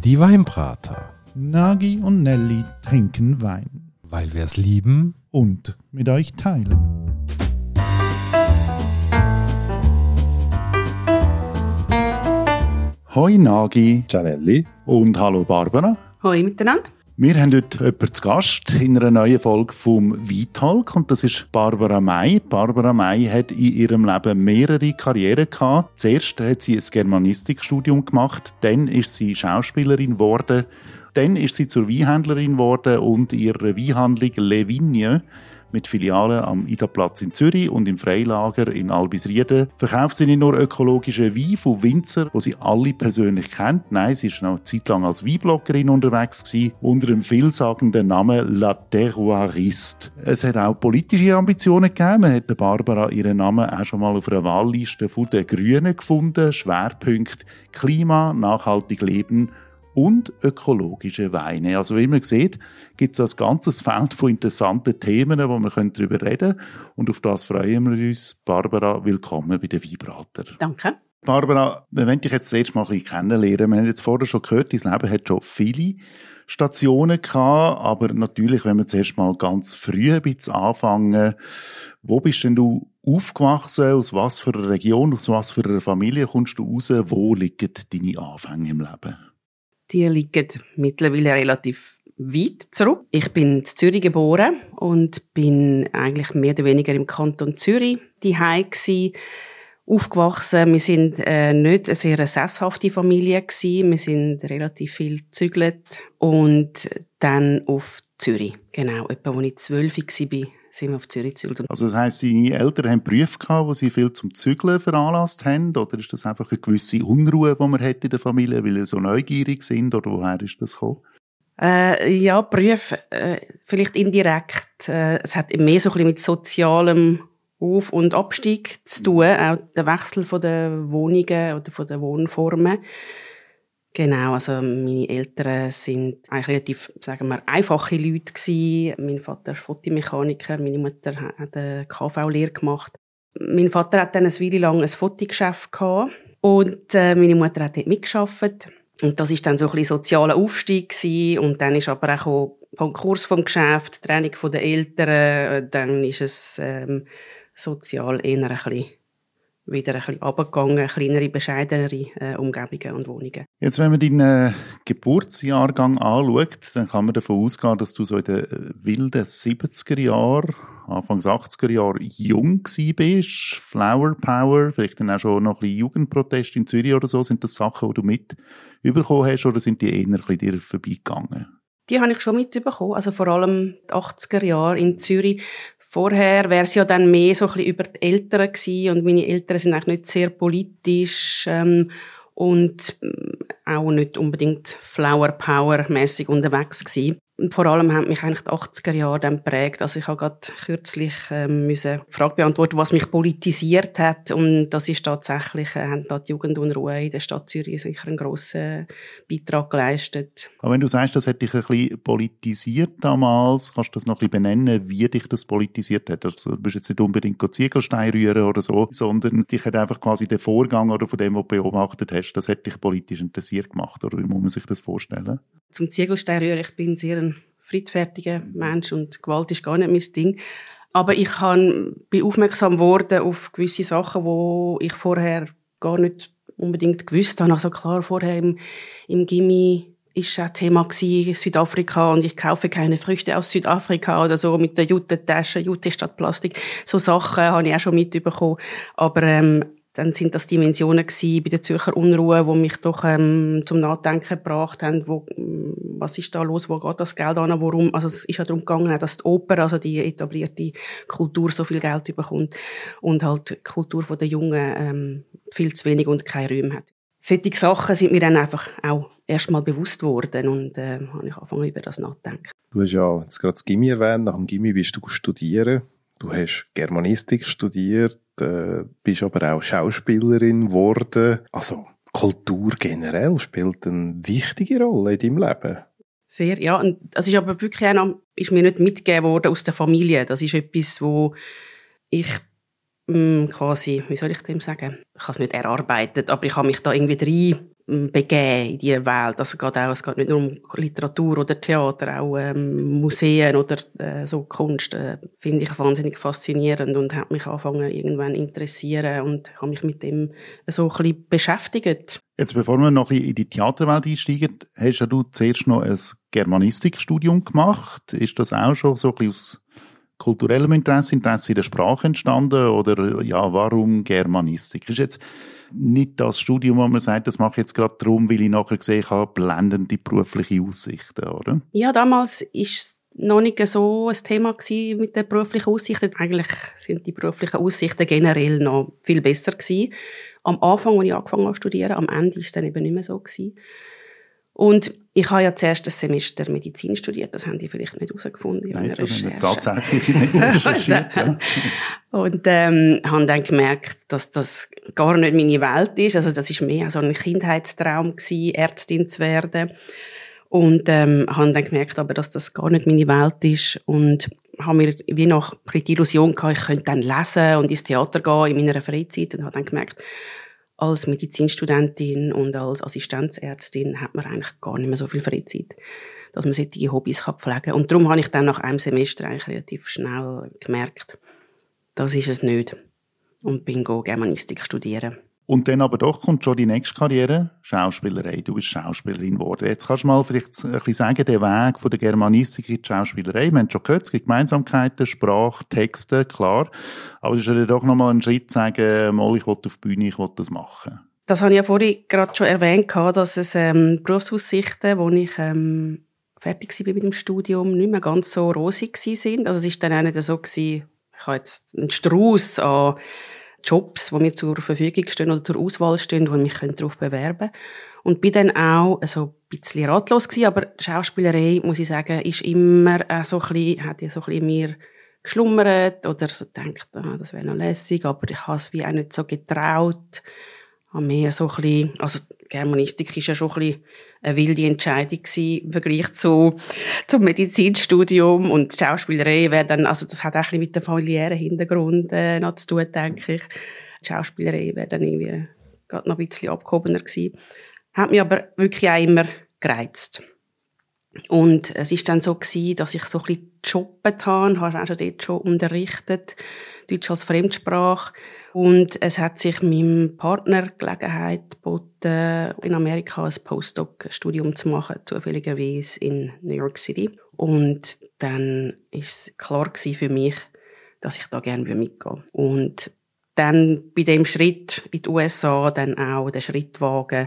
Die Weinbrater. Nagi und Nelly trinken Wein. Weil wir es lieben und mit euch teilen. Hoi Nagi. Gianelli. Und hallo Barbara. Hoi miteinander. Wir haben heute jemanden zu Gast in einer neuen Folge vom Weintalk und das ist Barbara May. Barbara May hat in ihrem Leben mehrere Karrieren gehabt. Zuerst hat sie ein Germanistikstudium gemacht, dann ist sie Schauspielerin geworden, dann ist sie zur Weinhändlerin geworden und ihre Weinhandlung Le Vigne mit Filialen am Idaplatz in Zürich und im Freilager in Albisrieden verkauft sie nicht nur ökologische Wein von Winzer, die sie alle persönlich kennt. Nein, sie war noch eine Zeit lang als Weinbloggerin unterwegs gewesen, unter dem vielsagenden Namen La Terroiriste. Es hat auch politische Ambitionen gegeben. Man hat der Barbara ihren Namen auch schon mal auf einer Wahlliste der Grünen gefunden. Schwerpunkt Klima, nachhaltig leben und ökologische Weine. Also wie man sieht, gibt es ein ganzes Feld von interessanten Themen, wo wir darüber reden können. Und auf das freuen wir uns. Barbara, willkommen bei den Weinbrater. Danke. Barbara, wir wollen dich jetzt das erste Mal ein bisschen kennenlernen. Wir haben jetzt vorher schon gehört, dein Leben hat schon viele Stationen gehabt, aber natürlich, wenn wir zuerst mal ganz früh ein bisschen anfangen, wo bist denn du aufgewachsen, aus was für einer Region, aus was für einer Familie kommst du raus, wo liegen deine Anfänge im Leben? Die liegen mittlerweile relativ weit zurück. Ich bin in Zürich geboren und bin eigentlich mehr oder weniger im Kanton Zürich daheim gsi, aufgewachsen. Wir sind nicht eine sehr sesshafte Familie gsi. Wir sind relativ viel gezügelt und dann auf Zürich. Genau, etwa als ich 12 war, sind wir auf Zürich gezügelt. Also das heisst, deine Eltern haben Berufe gehabt, wo sie viel zum Zügeln veranlasst haben? Oder ist das einfach eine gewisse Unruhe, die man hat in der Familie, weil sie so neugierig sind? Oder woher ist das gekommen? Ja, Berufe vielleicht indirekt. Es hat mehr so ein bisschen mit sozialem Auf- und Abstieg zu tun. Auch der Wechsel von der Wohnungen oder von der Wohnformen. Genau, also meine Eltern sind eigentlich relativ, sagen wir, einfache Leute gewesen. Mein Vater ist Fotomechaniker, meine Mutter hat eine KV-Lehre gemacht. Mein Vater hat dann eine Weile lang ein Fotogeschäft gehabt und meine Mutter hat dort mitgearbeitet. Und das ist dann so ein bisschen sozialer Aufstieg gewesen. Und dann ist aber auch Konkurs vom Geschäft, Trennung von den Eltern, dann ist es sozial eher ein bisschen wieder ein bisschen runtergegangen, kleinere, bescheidenere Umgebungen und Wohnungen. Jetzt, wenn man deinen Geburtsjahrgang anschaut, dann kann man davon ausgehen, dass du so in den wilden 70er Jahren, Anfangs 80er Jahre jung gewesen bist. Flower Power, vielleicht dann auch schon noch ein bisschen Jugendprotest in Zürich oder so. Sind das Sachen, die du mitbekommen hast oder sind die eher ein bisschen dir vorbeigegangen? Die habe ich schon mitbekommen, also vor allem die 80er Jahre in Zürich. Vorher wäre es ja dann mehr so ein bisschen über die Eltern gewesen und meine Eltern sind eigentlich nicht sehr politisch und auch nicht unbedingt Flower-Power-mässig unterwegs gewesen. Und vor allem haben mich eigentlich die 80er Jahre dann geprägt. Also ich habe gerade kürzlich die Frage beantworten, was mich politisiert hat. Und das ist tatsächlich, haben da die Jugendunruhe in der Stadt Zürich sicher einen grossen Beitrag geleistet. Aber wenn du sagst, das hat dich ein bisschen politisiert damals, kannst du das noch ein bisschen benennen, wie dich das politisiert hat? Also, du bist jetzt nicht unbedingt Ziegelstein rühren oder so, sondern dich hat einfach quasi der Vorgang oder von dem, was du beobachtet hast, das hat dich politisch interessiert gemacht. Oder wie muss man sich das vorstellen? Zum Ziegelstein rühren, ich bin sehr ein friedfertiger Mensch und Gewalt ist gar nicht mein Ding. Aber ich bin aufmerksam geworden auf gewisse Sachen, die ich vorher gar nicht unbedingt gewusst habe. Also klar, vorher im Gymi ist auch Thema gewesen, Südafrika und ich kaufe keine Früchte aus Südafrika oder so mit der Jute-Tasche, Jute statt Plastik. So Sachen habe ich auch schon mitbekommen. Aber dann sind das Dimensionen gewesen bei der Zürcher Unruhe, die mich doch zum Nachdenken gebracht haben. Was ist da los? Wo geht das Geld an? Warum? Also es ist ja darum gegangen, dass die Oper, also die etablierte Kultur, so viel Geld bekommt und halt die Kultur der Jungen viel zu wenig und keine Räume hat. Solche Sachen sind mir dann einfach auch erst mal bewusst worden und habe ich angefangen, über das nachzudenken. Du hast ja jetzt gerade das Gymi erwähnt. Nach dem Gymi bist du studieren. Du hast Germanistik studiert, bist aber auch Schauspielerin geworden. Also Kultur generell spielt eine wichtige Rolle in deinem Leben. Sehr, ja. Und das ist aber wirklich auch noch, ist mir nicht mitgegeben worden aus der Familie. Das ist etwas, wo ich quasi, wie soll ich dem sagen? Ich habe es nicht erarbeitet, aber ich habe mich da irgendwie begeben in diese Welt. Also es geht nicht nur um Literatur oder Theater, auch Museen oder so Kunst finde ich wahnsinnig faszinierend und hat mich angefangen irgendwann interessieren und habe mich mit dem so ein bisschen beschäftigt. Jetzt, bevor wir noch ein bisschen in die Theaterwelt einsteigen, hast ja du zuerst noch ein Germanistikstudium gemacht. Ist das auch schon so ein bisschen aus kulturellem Interesse in der Sprache entstanden? Oder ja, warum Germanistik? Ist jetzt nicht das Studium, wo man sagt, das mache ich jetzt gerade darum, weil ich nachher gesehen habe, blendende berufliche Aussichten, oder? Ja, damals ist noch nicht so ein Thema gewesen mit den beruflichen Aussichten. Eigentlich sind die beruflichen Aussichten generell noch viel besser gewesen. Am Anfang, als ich angefangen habe zu studieren, am Ende war es dann eben nicht mehr so gewesen. Und ich habe ja zuerst ein Semester Medizin studiert, das haben die vielleicht nicht herausgefunden in meiner Recherche. Nein, das haben wir tatsächlich nicht recherchiert. Ja. Und habe dann gemerkt, dass das gar nicht meine Welt ist. Also das war mehr so ein Kindheitstraum gewesen, Ärztin zu werden. Und habe dann gemerkt, aber, dass das gar nicht meine Welt ist. Und habe mir wie noch die Illusion gehabt, ich könnte dann lesen und ins Theater gehen in meiner Freizeit. Und habe dann gemerkt, als Medizinstudentin und als Assistenzärztin hat man eigentlich gar nicht mehr so viel Freizeit, dass man solche Hobbys pflegen kann. Und darum habe ich dann nach einem Semester eigentlich relativ schnell gemerkt, das ist es nicht. Und bin Germanistik studieren. Und dann aber doch kommt schon die nächste Karriere, Schauspielerei. Du bist Schauspielerin geworden. Jetzt kannst du mal vielleicht ein bisschen sagen, der Weg von der Germanistik in die Schauspielerei. Wir haben schon gehört, es gibt Gemeinsamkeiten, Sprache, Texte, klar. Aber es ist ja doch nochmal ein Schritt zu sagen, mal, ich will auf die Bühne, ich will das machen. Das habe ich ja vorhin gerade schon erwähnt, dass es Berufsaussichten, wo ich fertig war mit dem Studium, nicht mehr ganz so rosig waren. Also es war dann auch nicht so gewesen, ich habe jetzt einen Strauss an Jobs, die mir zur Verfügung stehen oder zur Auswahl stehen, wo ich mich darauf bewerben könnte. Und bin dann auch so ein bisschen ratlos gewesen, aber die Schauspielerei, muss ich sagen, ist immer so ein bisschen, hat ja so ein bisschen in mir geschlummert oder so gedacht, das wäre noch lässig, aber ich habe es wie auch nicht so getraut. Habe mehr so ein bisschen, also Germanistik ist ja schon ein bisschen eine wilde Entscheidung gewesen im Vergleich zum Medizinstudium, und die Schauspielerei wäre dann, also das hat auch ein bisschen mit dem familiären Hintergrund noch zu tun, denke ich. Die Schauspielerei wäre dann irgendwie gerade noch ein bisschen abgehobener gewesen. Hat mich aber wirklich auch immer gereizt. Und es ist dann so gewesen, dass ich so ein bisschen gejobbt habe auch schon dort schon unterrichtet, Deutsch als Fremdsprache. Und es hat sich meinem Partner Gelegenheit geboten, in Amerika ein Postdoc-Studium zu machen, zufälligerweise in New York City. Und dann war es klar für mich, dass ich da gerne mitgehen will. Und dann bei dem Schritt in die USA dann auch den Schritt wagen,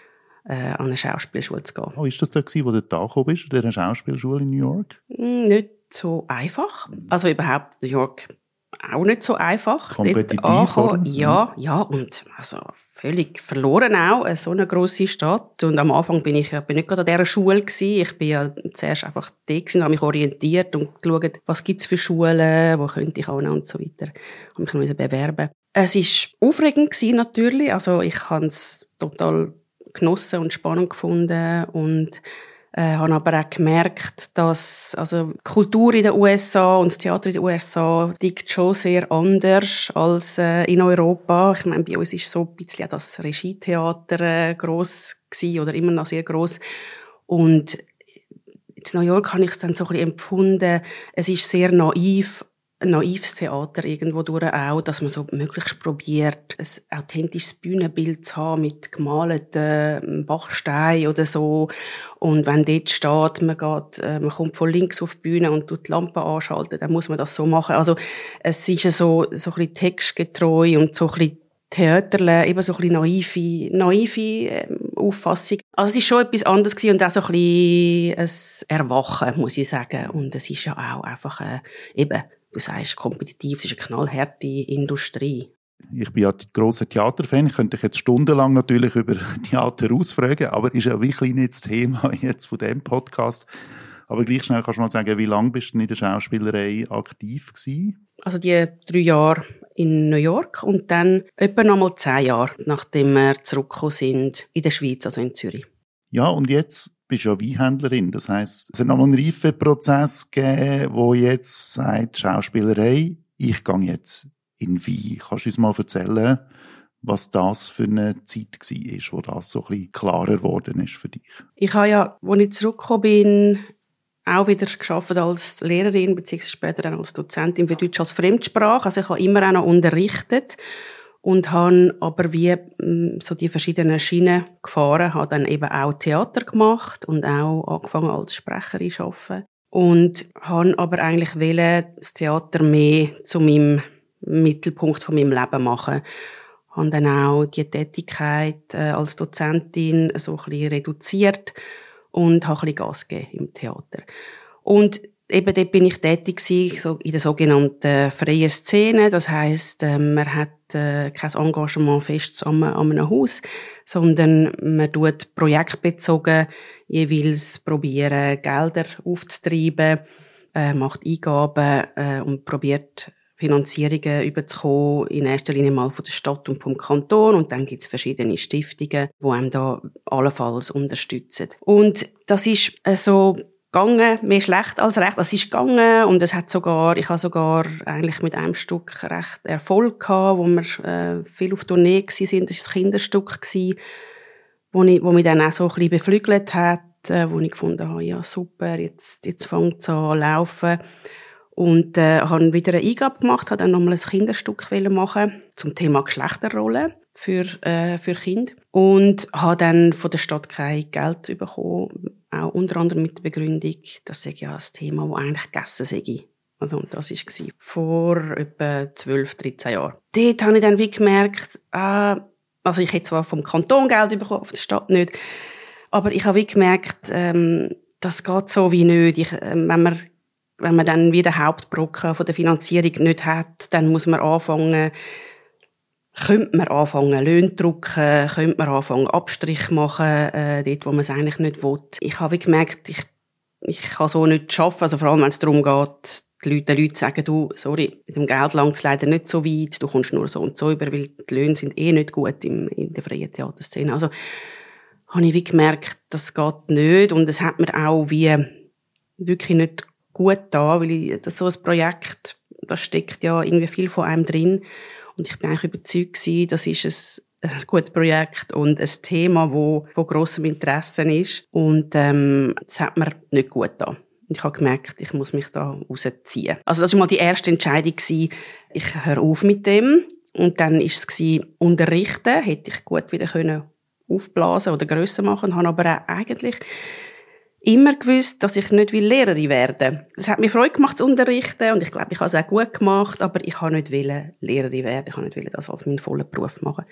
an eine Schauspielschule zu gehen. Oh, ist das da gewesen, wo du da gekommen bist, in dieser Schauspielschule in New York? Nicht so einfach. Also überhaupt New York auch nicht so einfach. Kompetitiv, oder? Ja, und also völlig verloren auch, so eine grosse Stadt. Und am Anfang bin ich nicht gerade an dieser Schule gewesen. Ich bin ja zuerst einfach da gewesen, habe mich orientiert und geschaut, was gibt es für Schulen, wo könnte ich auch noch und so weiter. Ich musste mich bewerben. Es war aufregend gewesen, natürlich. Also ich habe es total genossen und spannend gefunden und habe aber auch gemerkt, dass also die Kultur in den USA und das Theater in den USA liegt schon sehr anders als in Europa. Ich meine, bei uns ist so ein bisschen das Regietheater gross gewesen oder immer noch sehr gross. Und in New York habe ich es dann so ein bisschen empfunden, es ist sehr naives Theater irgendwo durch auch, dass man so möglichst probiert, ein authentisches Bühnenbild zu haben mit gemalten Bachsteinen oder so. Und wenn dort steht, man kommt von links auf die Bühne und tut die Lampe anschalten, dann muss man das so machen. Also es ist so ein bisschen textgetreu und so ein bisschen Theaterle, eben so ein bisschen naive Auffassung. Also es ist schon etwas anderes gewesen und auch so ein bisschen ein Erwachen, muss ich sagen. Und es ist ja auch einfach eben, du sagst kompetitiv, es ist eine knallharte Industrie. Ich bin ja grosser Theaterfan, ich könnte dich jetzt stundenlang natürlich über Theater ausfragen, aber ist ja wirklich nicht das Thema jetzt von diesem Podcast. Aber gleich schnell kannst du mal sagen, wie lange bist du in der Schauspielerei aktiv gewesen? Also die 3 Jahre in New York und dann etwa noch mal 10 Jahre, nachdem wir zurückgekommen sind in der Schweiz, also in Zürich. Ja, und jetzt bist du ja Weinhändlerin. Das heisst, es hat nochmal einen Reifeprozess gegeben, wo jetzt sagt, Schauspielerei, ich gehe jetzt in Wein. Kannst du uns mal erzählen, was das für eine Zeit war, wo das so ein bisschen klarer geworden ist für dich? Ich habe ja, als ich zurückgekommen bin, auch wieder gearbeitet als Lehrerin, beziehungsweise später dann als Dozentin für Deutsch als Fremdsprache. Also ich habe immer auch noch unterrichtet und habe aber wie so die verschiedenen Schienen gefahren, habe dann eben auch Theater gemacht und auch angefangen als Sprecherin zu arbeiten. Und habe aber eigentlich das Theater mehr zu meinem Mittelpunkt von meinem Leben machen. Habe dann auch die Tätigkeit als Dozentin so ein bisschen reduziert und habe ein bisschen Gas gegeben im Theater. Und eben dort bin ich tätig gewesen, so in der sogenannten freien Szene. Das heisst, man hat kein Engagement fest an einem Haus, sondern man tut projektbezogen jeweils probieren, Gelder aufzutreiben, macht Eingaben und probiert Finanzierungen überzukommen, in erster Linie mal von der Stadt und vom Kanton. Und dann gibt es verschiedene Stiftungen, die einem da allenfalls unterstützen. Und das ist so gegangen, mehr schlecht als recht. Es ist gegangen und ich habe sogar eigentlich mit einem Stück recht Erfolg gehabt, wo wir viel auf Tournee waren. Das war ein Kinderstück, wo mich dann auch so ein bisschen beflügelt hat, wo ich gefunden habe, ja super, jetzt fängt es an zu laufen. Und habe wieder eine Eingabe gemacht, habe dann nochmal ein Kinderstück machen zum Thema Geschlechterrolle für Kinder. Und habe dann von der Stadt kein Geld bekommen, auch unter anderem mit der Begründung, das sei ja ein Thema, das eigentlich gegessen sei. Also, und das war vor etwa 12, 13 Jahren. Dort habe ich dann wie gemerkt, also ich hätte zwar vom Kanton Geld bekommen, von der Stadt nicht, aber ich habe wie gemerkt, das geht so wie nicht. Wenn man dann wieder Hauptbrocken von der Finanzierung nicht hat, dann muss man könnte man anfangen, Löhne drucken, könnte man anfangen, Abstrich machen, dort, wo man es eigentlich nicht will. Ich habe gemerkt, ich kann so nicht arbeiten, also vor allem, wenn es darum geht, den Leuten sagen, du, sorry, mit dem Geld langt es leider nicht so weit, du kommst nur so und so über, weil die Löhne sind nicht gut in der freien Theaterszene. Also habe ich gemerkt, das geht nicht und es hat mir auch wirklich nicht gut da, weil das so ein Projekt, da steckt ja irgendwie viel von einem drin und ich bin eigentlich überzeugt gewesen, das ist ein gutes Projekt und ein Thema, wo von grossem Interesse ist und das hat mir nicht gut da. Ich habe gemerkt, ich muss mich da rausziehen. Also das war mal die erste Entscheidung gewesen. Ich höre auf mit dem und dann war es unterrichten, hätte ich gut wieder können aufblasen oder grösser machen, habe aber auch eigentlich immer gewusst, dass ich nicht Lehrerin werden will. Es hat mir Freude gemacht zu unterrichten und ich glaube, ich habe es auch gut gemacht, aber ich wollte nicht Lehrerin werden. Ich wollte nicht das als meinen vollen Beruf machen.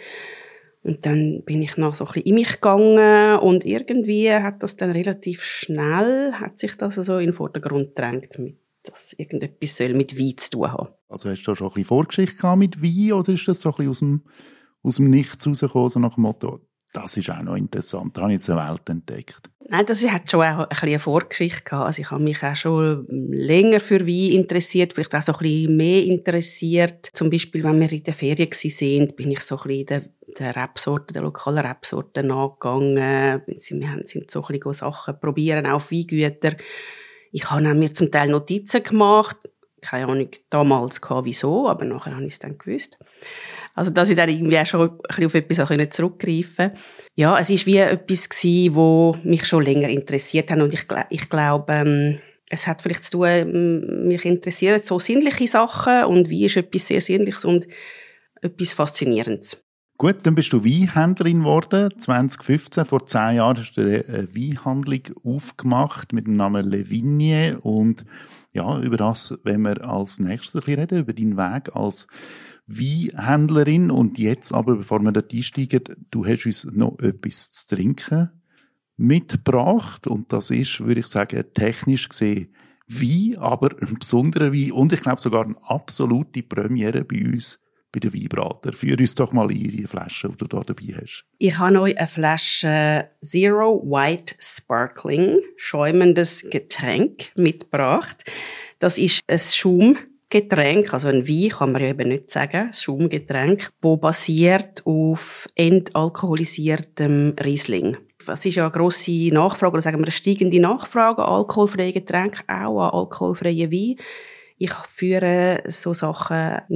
Und dann bin ich noch so ein bisschen in mich gegangen und irgendwie hat das dann relativ schnell, hat sich das so in den Vordergrund gedrängt, dass irgendetwas mit Wein zu tun haben. Also hast du da schon ein bisschen Vorgeschichte gehabt mit Wein oder ist das so ein bisschen aus dem Nichts rausgekommen, so nach dem Motto, das ist auch noch interessant, da habe ich jetzt eine Welt entdeckt? Nein, das hat schon auch ein bisschen eine Vorgeschichte gehabt. Also ich habe mich auch schon länger für Wein interessiert, vielleicht auch so ein bisschen mehr interessiert. Zum Beispiel, wenn wir in der Ferien waren, bin ich so ein bisschen der Rebsorten, der lokalen Rebsorten nachgegangen. Wir sind so ein bisschen Sachen probieren, auch auf Weingüter. Ich habe mir zum Teil Notizen gemacht. Keine Ahnung damals wieso, aber nachher habe ich es dann gewusst. Also, dass ich dann irgendwie auch schon ein bisschen auf etwas zurückgreifen konnte. Ja, es war wie etwas gewesen, das mich schon länger interessiert hat. Und ich glaube, es hat vielleicht zu tun, mich interessieren so sinnliche Sachen. Und Wein ist etwas sehr Sinnliches und etwas Faszinierendes. Gut, dann bist du Weinhändlerin geworden. 2015, vor 10 Jahren, hast du eine Weinhandlung aufgemacht mit dem Namen Le Vigne. Und ja, über das wollen wir als nächstes ein bisschen reden, über deinen Weg als Weinhändlerin. Und jetzt aber, bevor wir dort einsteigen, du hast uns noch etwas zu trinken mitgebracht. Und das ist, würde ich sagen, technisch gesehen Wein, aber ein besonderer Wein. Und ich glaube sogar eine absolute Premiere bei uns, bei den Weinbrater. Führ uns doch mal in die Flasche, die du da dabei hast. Ich habe euch eine Flasche Zero White Sparkling, schäumendes Getränk mitgebracht. Das ist ein Schaumgetränk, also ein Wein kann man ja eben nicht sagen, ein Schaumgetränk, das basiert auf entalkoholisiertem Riesling. Es ist ja eine grosse Nachfrage, oder sagen wir eine steigende Nachfrage an alkoholfreie Getränke, auch an alkoholfreien Wein. Ich führe so Sachen nicht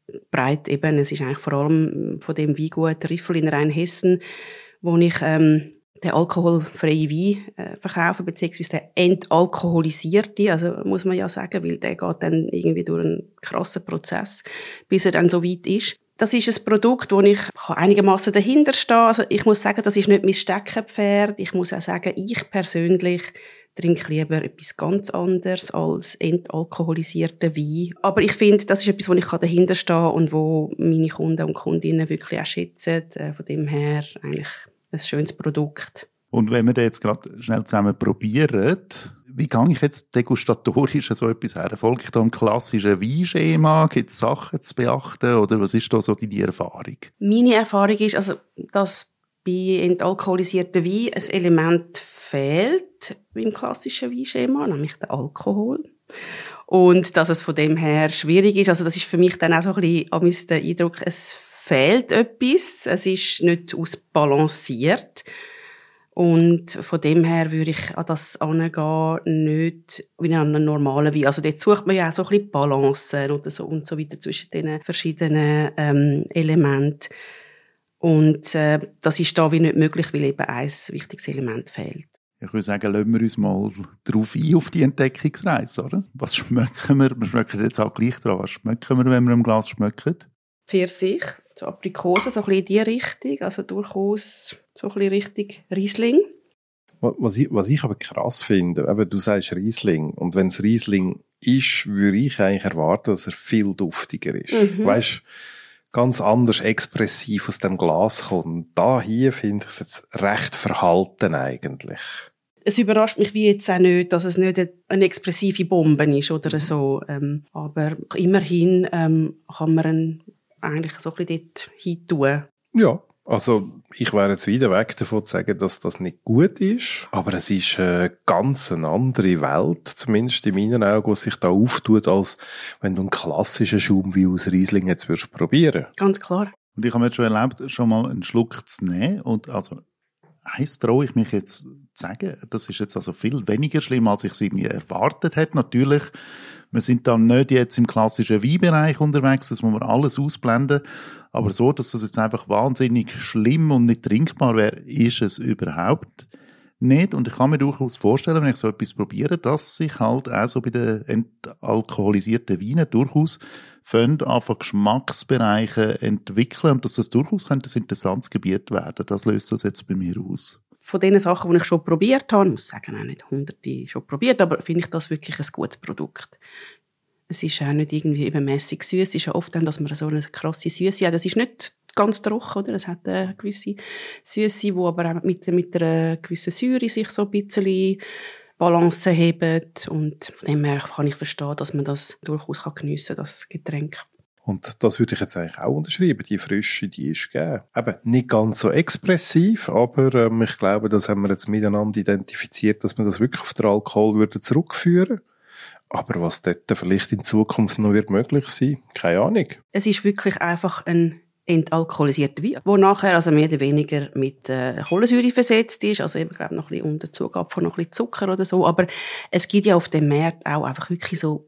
breit eben. Es ist eigentlich vor allem von dem Weingut Riffel in Rheinhessen, wo ich den alkoholfreien Wein verkaufe, beziehungsweise den entalkoholisierte, also muss man ja sagen, weil der geht dann irgendwie durch einen krassen Prozess, bis er dann so weit ist. Das ist ein Produkt, wo ich einigermaßen dahinter stehe. Also ich muss sagen, das ist nicht mein Steckenpferd. Ich muss auch sagen, ich persönlich trinke lieber etwas ganz anderes als entalkoholisierten Wein. Aber ich finde, das ist etwas, wo ich dahinter stehe und wo meine Kunden und Kundinnen wirklich auch schätzen. Von dem her eigentlich ein schönes Produkt. Und wenn wir das jetzt gerade schnell zusammen probieren, wie gehe ich jetzt degustatorisch so etwas her? Folge ich da einem klassischen Weinschema? Gibt es Sachen zu beachten? Oder was ist da so deine Erfahrung? Meine Erfahrung ist, also, dass bei entalkoholisierten Wein ein Element fehlt im klassischen Weinschema, nämlich der Alkohol. Und dass es von dem her schwierig ist. Also das ist für mich dann auch so ein bisschen der Eindruck, es fehlt etwas. Es ist nicht ausbalanciert. Und von dem her würde ich an das angehen, nicht wie an einem normalen Wein. Also dort sucht man ja auch so ein bisschen Balancen oder so und so weiter zwischen den verschiedenen Elementen. Und das ist da wie nicht möglich, weil eben ein wichtiges Element fehlt. Ich würde sagen, lassen wir uns mal drauf ein, auf die Entdeckungsreise, oder? Was schmecken wir? Wir schmecken jetzt auch gleich dran. Was schmecken wir, wenn wir im Glas schmecken? Pfirsich, so Aprikose, so ein bisschen in die Richtung, also durchaus so ein bisschen Richtung Riesling. Was ich aber krass finde, eben, du sagst Riesling, und wenn es Riesling ist, würde ich eigentlich erwarten, dass er viel duftiger ist. Weißt, ganz anders expressiv aus dem Glas kommt. Da hier finde ich es jetzt recht verhalten eigentlich. Es überrascht mich wie jetzt auch nicht, dass es nicht eine expressive Bombe ist oder so. Aber immerhin kann man eigentlich so ein bisschen dort hin tun. Ja, also ich wäre jetzt wieder weg davon zu sagen, dass das nicht gut ist, aber es ist eine ganz andere Welt, zumindest in meinen Augen, die sich da auftut, als wenn du einen klassischen Schaumwein aus Riesling jetzt würdest probieren. Ganz klar. Und ich habe jetzt schon erlebt, schon mal einen Schluck zu nehmen und also eins traue ich mich jetzt zu sagen, das ist jetzt also viel weniger schlimm, als ich es irgendwie erwartet hätte. Natürlich, wir sind dann nicht jetzt im klassischen Weinbereich unterwegs, das muss man alles ausblenden, aber so, dass das jetzt einfach wahnsinnig schlimm und nicht trinkbar wäre, ist es überhaupt nicht. Und ich kann mir durchaus vorstellen, wenn ich so etwas probiere, dass sich halt auch so bei den entalkoholisierten Weinen durchaus anfangen Geschmacksbereiche entwickeln und dass das durchaus könnte ein interessantes Gebiet werden. Das löst das jetzt bei mir aus. Von den Sachen, die ich schon probiert habe, ich muss sagen, auch nicht hunderte schon probiert, aber finde ich das wirklich ein gutes Produkt. Es ist auch nicht irgendwie übermässig süß. Es ist ja oft dann, dass man so eine krasse Süße hat. Das ist nicht ganz trocken, oder? Es hat eine gewisse Süße, die aber auch mit einer gewissen Säure sich so ein bisschen Balance hebt. Und von dem her kann ich verstehen, dass man das durchaus geniessen kann, das Getränk. Und das würde ich jetzt eigentlich auch unterschreiben. Die Frische, die ist gegeben. Eben nicht ganz so expressiv, aber ich glaube, das haben wir jetzt miteinander identifiziert, dass wir das wirklich auf den Alkohol würden zurückführen. Aber was dort vielleicht in Zukunft noch wird möglich sein, keine Ahnung. Es ist wirklich einfach ein entalkoholisierter Wein, der nachher also mehr oder weniger mit Kohlensäure versetzt ist, also eben, glaube noch ein bisschen unter Zugabe von noch ein bisschen Zucker oder so, aber es gibt ja auf dem Markt auch einfach wirklich so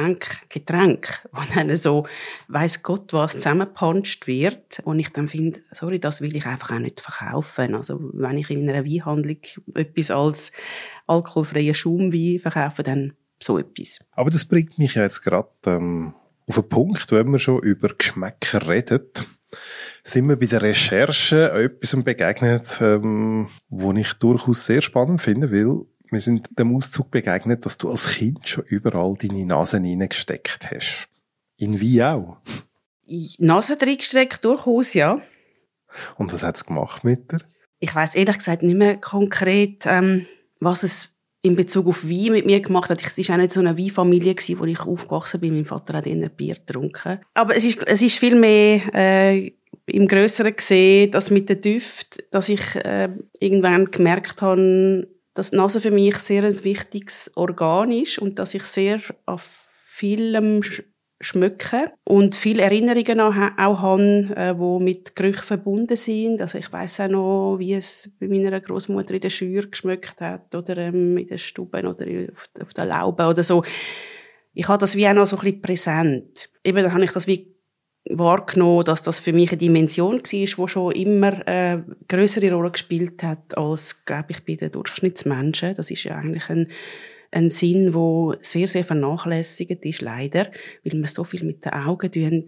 Getränke, wo dann so weiss Gott was zusammengepanscht wird und ich dann finde, sorry, das will ich einfach auch nicht verkaufen. Also wenn ich in einer Weinhandlung etwas als alkoholfreien Schaumwein verkaufe, dann so etwas. Aber das bringt mich ja jetzt gerade auf einen Punkt, wenn wir schon über Geschmäcker reden, sind wir bei der Recherche etwas begegnet, wo ich durchaus sehr spannend finde, weil wir sind dem Auszug begegnet, dass du als Kind schon überall deine Nase reingesteckt hast. In Wein auch? Nase reingesteckt, durchaus, ja. Und was hat es gemacht mit dir? Ich weiss ehrlich gesagt nicht mehr konkret, was es in Bezug auf Wein mit mir gemacht hat. Es war auch nicht so eine Weinfamilie, wo ich aufgewachsen bin. Mein Vater hat eher Bier getrunken. Aber es ist viel mehr im Grösseren gesehen, dass mit den Düften, dass ich irgendwann gemerkt habe, dass die Nase für mich sehr ein wichtiges Organ ist und dass ich sehr an vielem schmecke und viele Erinnerungen auch habe, die mit Gerüchen verbunden sind. Also ich weiss auch noch, wie es bei meiner Großmutter in der Schür geschmeckt hat oder in den Stuben oder auf der Laube oder so. Ich habe das wie auch noch so ein bisschen präsent. Eben, dann habe ich das wie wahrgenommen, dass das für mich eine Dimension war, die schon immer eine grössere Rolle gespielt hat als, glaube ich, bei den Durchschnittsmenschen. Das ist ja eigentlich ein Sinn, der sehr, sehr vernachlässigt ist, leider, weil wir so viel mit den Augen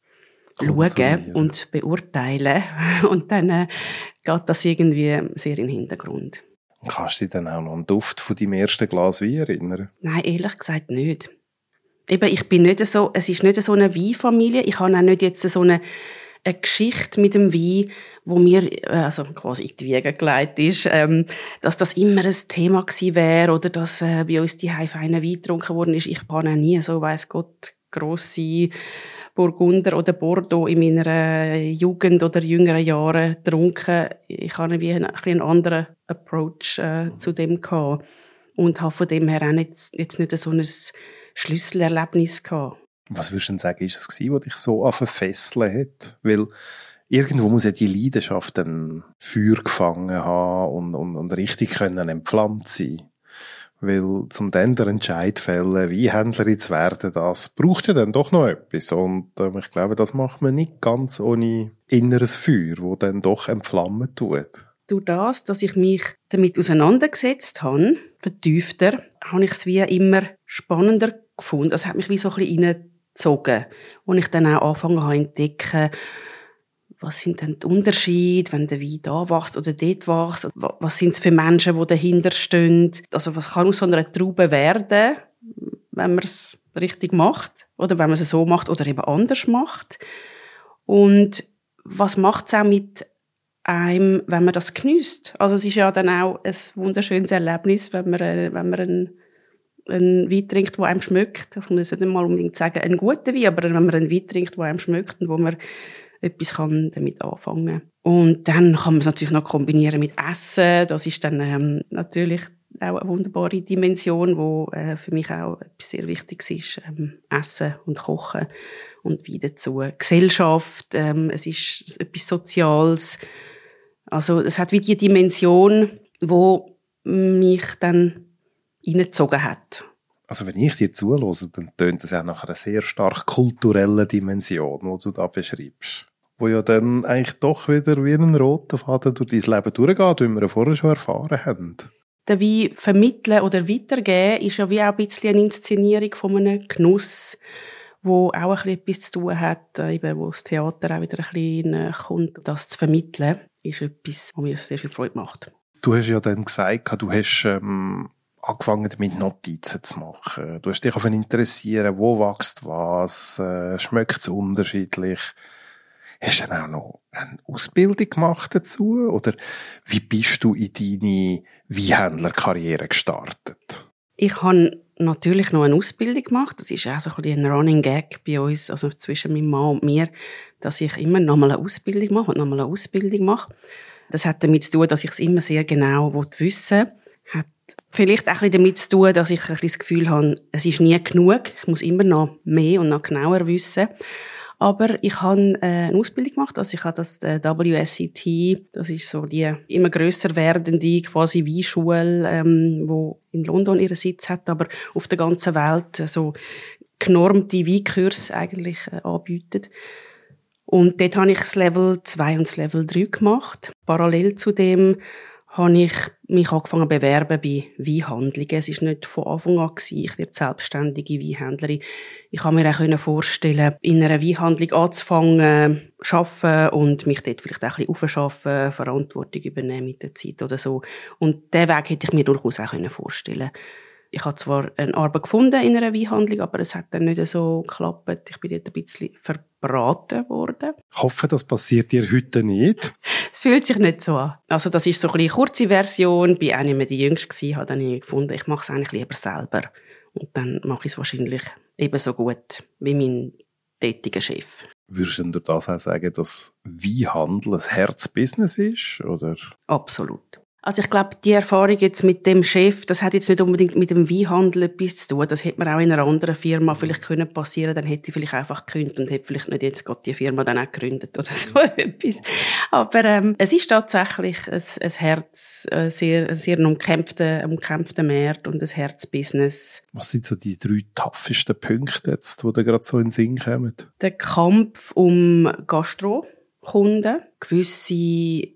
schauen und beurteilen. Und dann geht das irgendwie sehr in den Hintergrund. Kannst du dich dann auch noch an den Duft von deinem ersten Glas Wein erinnern? Nein, ehrlich gesagt nicht. Eben, ich bin nicht so, es ist nicht so eine Weinfamilie. Ich habe auch nicht jetzt so eine Geschichte mit dem Wein, wo mir also quasi in die Wiege gelegt ist, dass das immer ein Thema gewesen wäre oder dass bei uns die feine Wein getrunken worden ist. Ich habe auch nie so, weiss Gott, grosse Burgunder oder Bordeaux in meiner Jugend oder jüngeren Jahren getrunken. Ich hatte wie einen anderen Approach zu dem gehabt und habe von dem her auch jetzt nicht so ein Schlüsselerlebnis gehabt. Was würdest du denn sagen, ist es gewesen, was dich so fesseln hat? Weil irgendwo muss ja die Leidenschaft dann Feuer gefangen haben und richtig können entflammt sein. Weil zum dann der Entscheid fällen, Weinhändlerin zu werden, das braucht ja dann doch noch etwas. Und ich glaube, das macht man nicht ganz ohne inneres Feuer, das dann doch entflammen tut. Durch das, dass ich mich damit auseinandergesetzt habe, vertiefter, habe ich es wie immer spannender gefunden. Das hat mich wie so ein bisschen reingezogen. Und ich dann auch angefangen habe zu entdecken, was sind denn die Unterschiede, wenn der Wein da wächst oder dort wächst? Was sind es für Menschen, die dahinter stehen? Also was kann aus so einer Traube werden, wenn man es richtig macht? Oder wenn man es so macht oder eben anders macht? Und was macht es auch mit einem, wenn man das geniesst? Also es ist ja dann auch ein wunderschönes Erlebnis, wenn man einen Wein trinkt, der einem schmeckt. Das muss ich nicht mal unbedingt sagen, einen guten Wein, aber wenn man einen Wein trinkt, der einem schmeckt und wo man etwas kann damit anfangen. Und dann kann man es natürlich noch kombinieren mit Essen. Das ist dann natürlich auch eine wunderbare Dimension, wo für mich auch etwas sehr Wichtiges ist. Essen und Kochen und Wein dazu. Gesellschaft, es ist etwas Soziales. Also es hat wie die Dimension, wo mich dann reingezogen hat. Also wenn ich dir zuhöre, dann tönt das auch nach einer sehr stark kulturellen Dimension, die du da beschreibst. Wo ja dann eigentlich doch wieder wie ein roter Faden durch dein Leben durchgeht, wie wir ja vorher schon erfahren haben. Der Wein vermitteln oder weitergeben ist ja wie auch ein bisschen eine Inszenierung von einem Genuss, wo auch ein bisschen etwas zu tun hat, eben, wo das Theater auch wieder ein bisschen kommt. Das zu vermitteln ist etwas, was mir sehr viel Freude macht. Du hast ja dann gesagt, du hast angefangen damit Notizen zu machen. Du hast dich auf interessieren, wo wächst was, schmeckt es unterschiedlich. Hast du dann auch noch eine Ausbildung gemacht dazu? Oder wie bist du in deine Weinhändlerkarriere gestartet? Ich habe natürlich noch eine Ausbildung gemacht. Das ist auch so ein bisschen ein Running Gag bei uns, also zwischen meinem Mann und mir, dass ich immer noch mal eine Ausbildung mache und noch mal eine Ausbildung mache. Das hat damit zu tun, dass ich es immer sehr genau wissen will. Hat vielleicht auch ein bisschen damit zu tun, dass ich ein bisschen das Gefühl habe, es ist nie genug. Ich muss immer noch mehr und noch genauer wissen. Aber ich habe eine Ausbildung gemacht, also ich habe das WSET, das ist so die immer grösser werdende quasi Weinschule, wo in London ihren Sitz hat, aber auf der ganzen Welt so genormte Weinkurse eigentlich anbietet. Und dort habe ich das Level 2 und das Level 3 gemacht. Parallel zu dem habe ich mich angefangen zu bewerben bei Weinhandlungen. Es war nicht von Anfang an gewesen. Ich werde selbstständige Weinhändlerin. Ich kann mir auch vorstellen, in einer Weinhandlung anzufangen, arbeiten und mich dort vielleicht auch ein bisschen aufschaffen, Verantwortung übernehmen mit der Zeit oder so. Und diesen Weg hätte ich mir durchaus auch vorstellen. Ich habe zwar eine Arbeit gefunden in einer Weinhandlung, aber es hat dann nicht so geklappt. Ich bin dort ein bisschen verbraten worden. Ich hoffe, das passiert dir heute nicht. Es fühlt sich nicht so an. Also das ist so ein bisschen eine kurze Version. Ich war auch nicht mehr die Jüngste gewesen, habe dann gefunden, ich mache es eigentlich lieber selber. Und dann mache ich es wahrscheinlich ebenso gut wie mein tätiger Chef. Würdest du durch das auch sagen, dass Weinhandel ein Herzbusiness ist? Oder? Absolut. Also ich glaube, die Erfahrung jetzt mit dem Chef, das hat jetzt nicht unbedingt mit dem Weinhandel etwas zu tun. Das hätte mir auch in einer anderen Firma vielleicht können passieren. Dann hätte ich vielleicht einfach gekündigt und hätte vielleicht nicht jetzt gerade die Firma dann auch gegründet oder so etwas. Aber es ist tatsächlich ein Herz, ein sehr umkämpfter Markt und ein Herzbusiness. Was sind so die 3 toughesten Punkte jetzt, die da gerade so in den Sinn kommen? Der Kampf um Gastrokunden, gewisse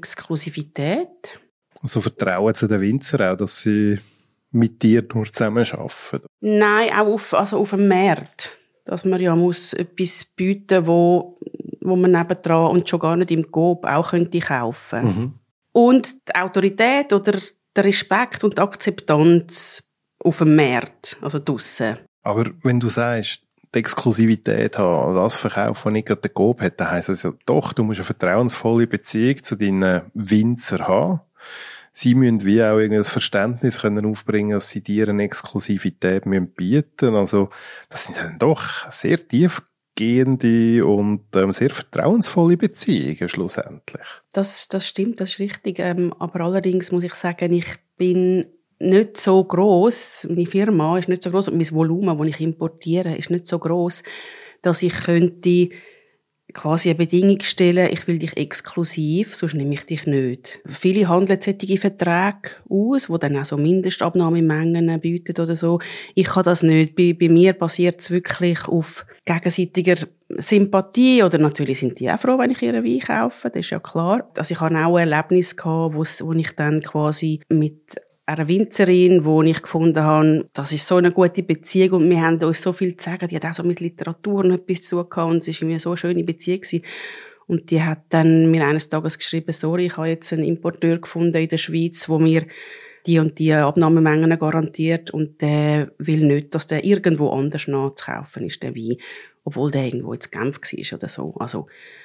Exklusivität. Also vertrauen Sie den Winzer auch, dass sie mit dir nur zusammenarbeiten? Nein, auch auf dem Markt. Dass man ja muss etwas bieten, wo man nebendran und schon gar nicht im Coop auch könnte kaufen. Mhm. Und die Autorität oder der Respekt und die Akzeptanz auf dem Markt, also draussen. Aber wenn du sagst, die Exklusivität haben, das Verkauf, das nicht gerade der Coop hat, dann heisst es ja doch, du musst eine vertrauensvolle Beziehung zu deinen Winzer haben. Sie müssen wie auch irgendwie das Verständnis können aufbringen, dass sie dir eine Exklusivität bieten müssen. Also, das sind dann doch sehr tiefgehende und sehr vertrauensvolle Beziehungen schlussendlich. Das stimmt, das ist richtig. Aber allerdings muss ich sagen, ich bin nicht so gross, meine Firma ist nicht so gross und mein Volumen, das ich importiere, ist nicht so gross, dass ich könnte quasi eine Bedingung stellen, ich will dich exklusiv, sonst nehme ich dich nicht. Viele handeln solche Verträge aus, die dann auch so Mindestabnahmemengen bieten oder so. Ich kann das nicht. Bei mir basiert es wirklich auf gegenseitiger Sympathie, oder natürlich sind die auch froh, wenn ich ihren Wein kaufe, das ist ja klar. Also ich hatte auch ein Erlebnis gehabt, wo ich dann quasi mit einer Winzerin, wo ich gefunden habe, das ist so eine gute Beziehung und wir haben uns so viel zu sagen, die hat auch so mit Literatur noch etwas zu tun gehabt und es war irgendwie so eine schöne Beziehung gewesen. Und die hat dann mir eines Tages geschrieben, sorry, ich habe jetzt einen Importeur gefunden in der Schweiz, wo mir die und die Abnahmemengen garantiert und der will nicht, dass der irgendwo anders nachzukaufen ist, der Wein, obwohl der irgendwo in Genf war oder so. Also,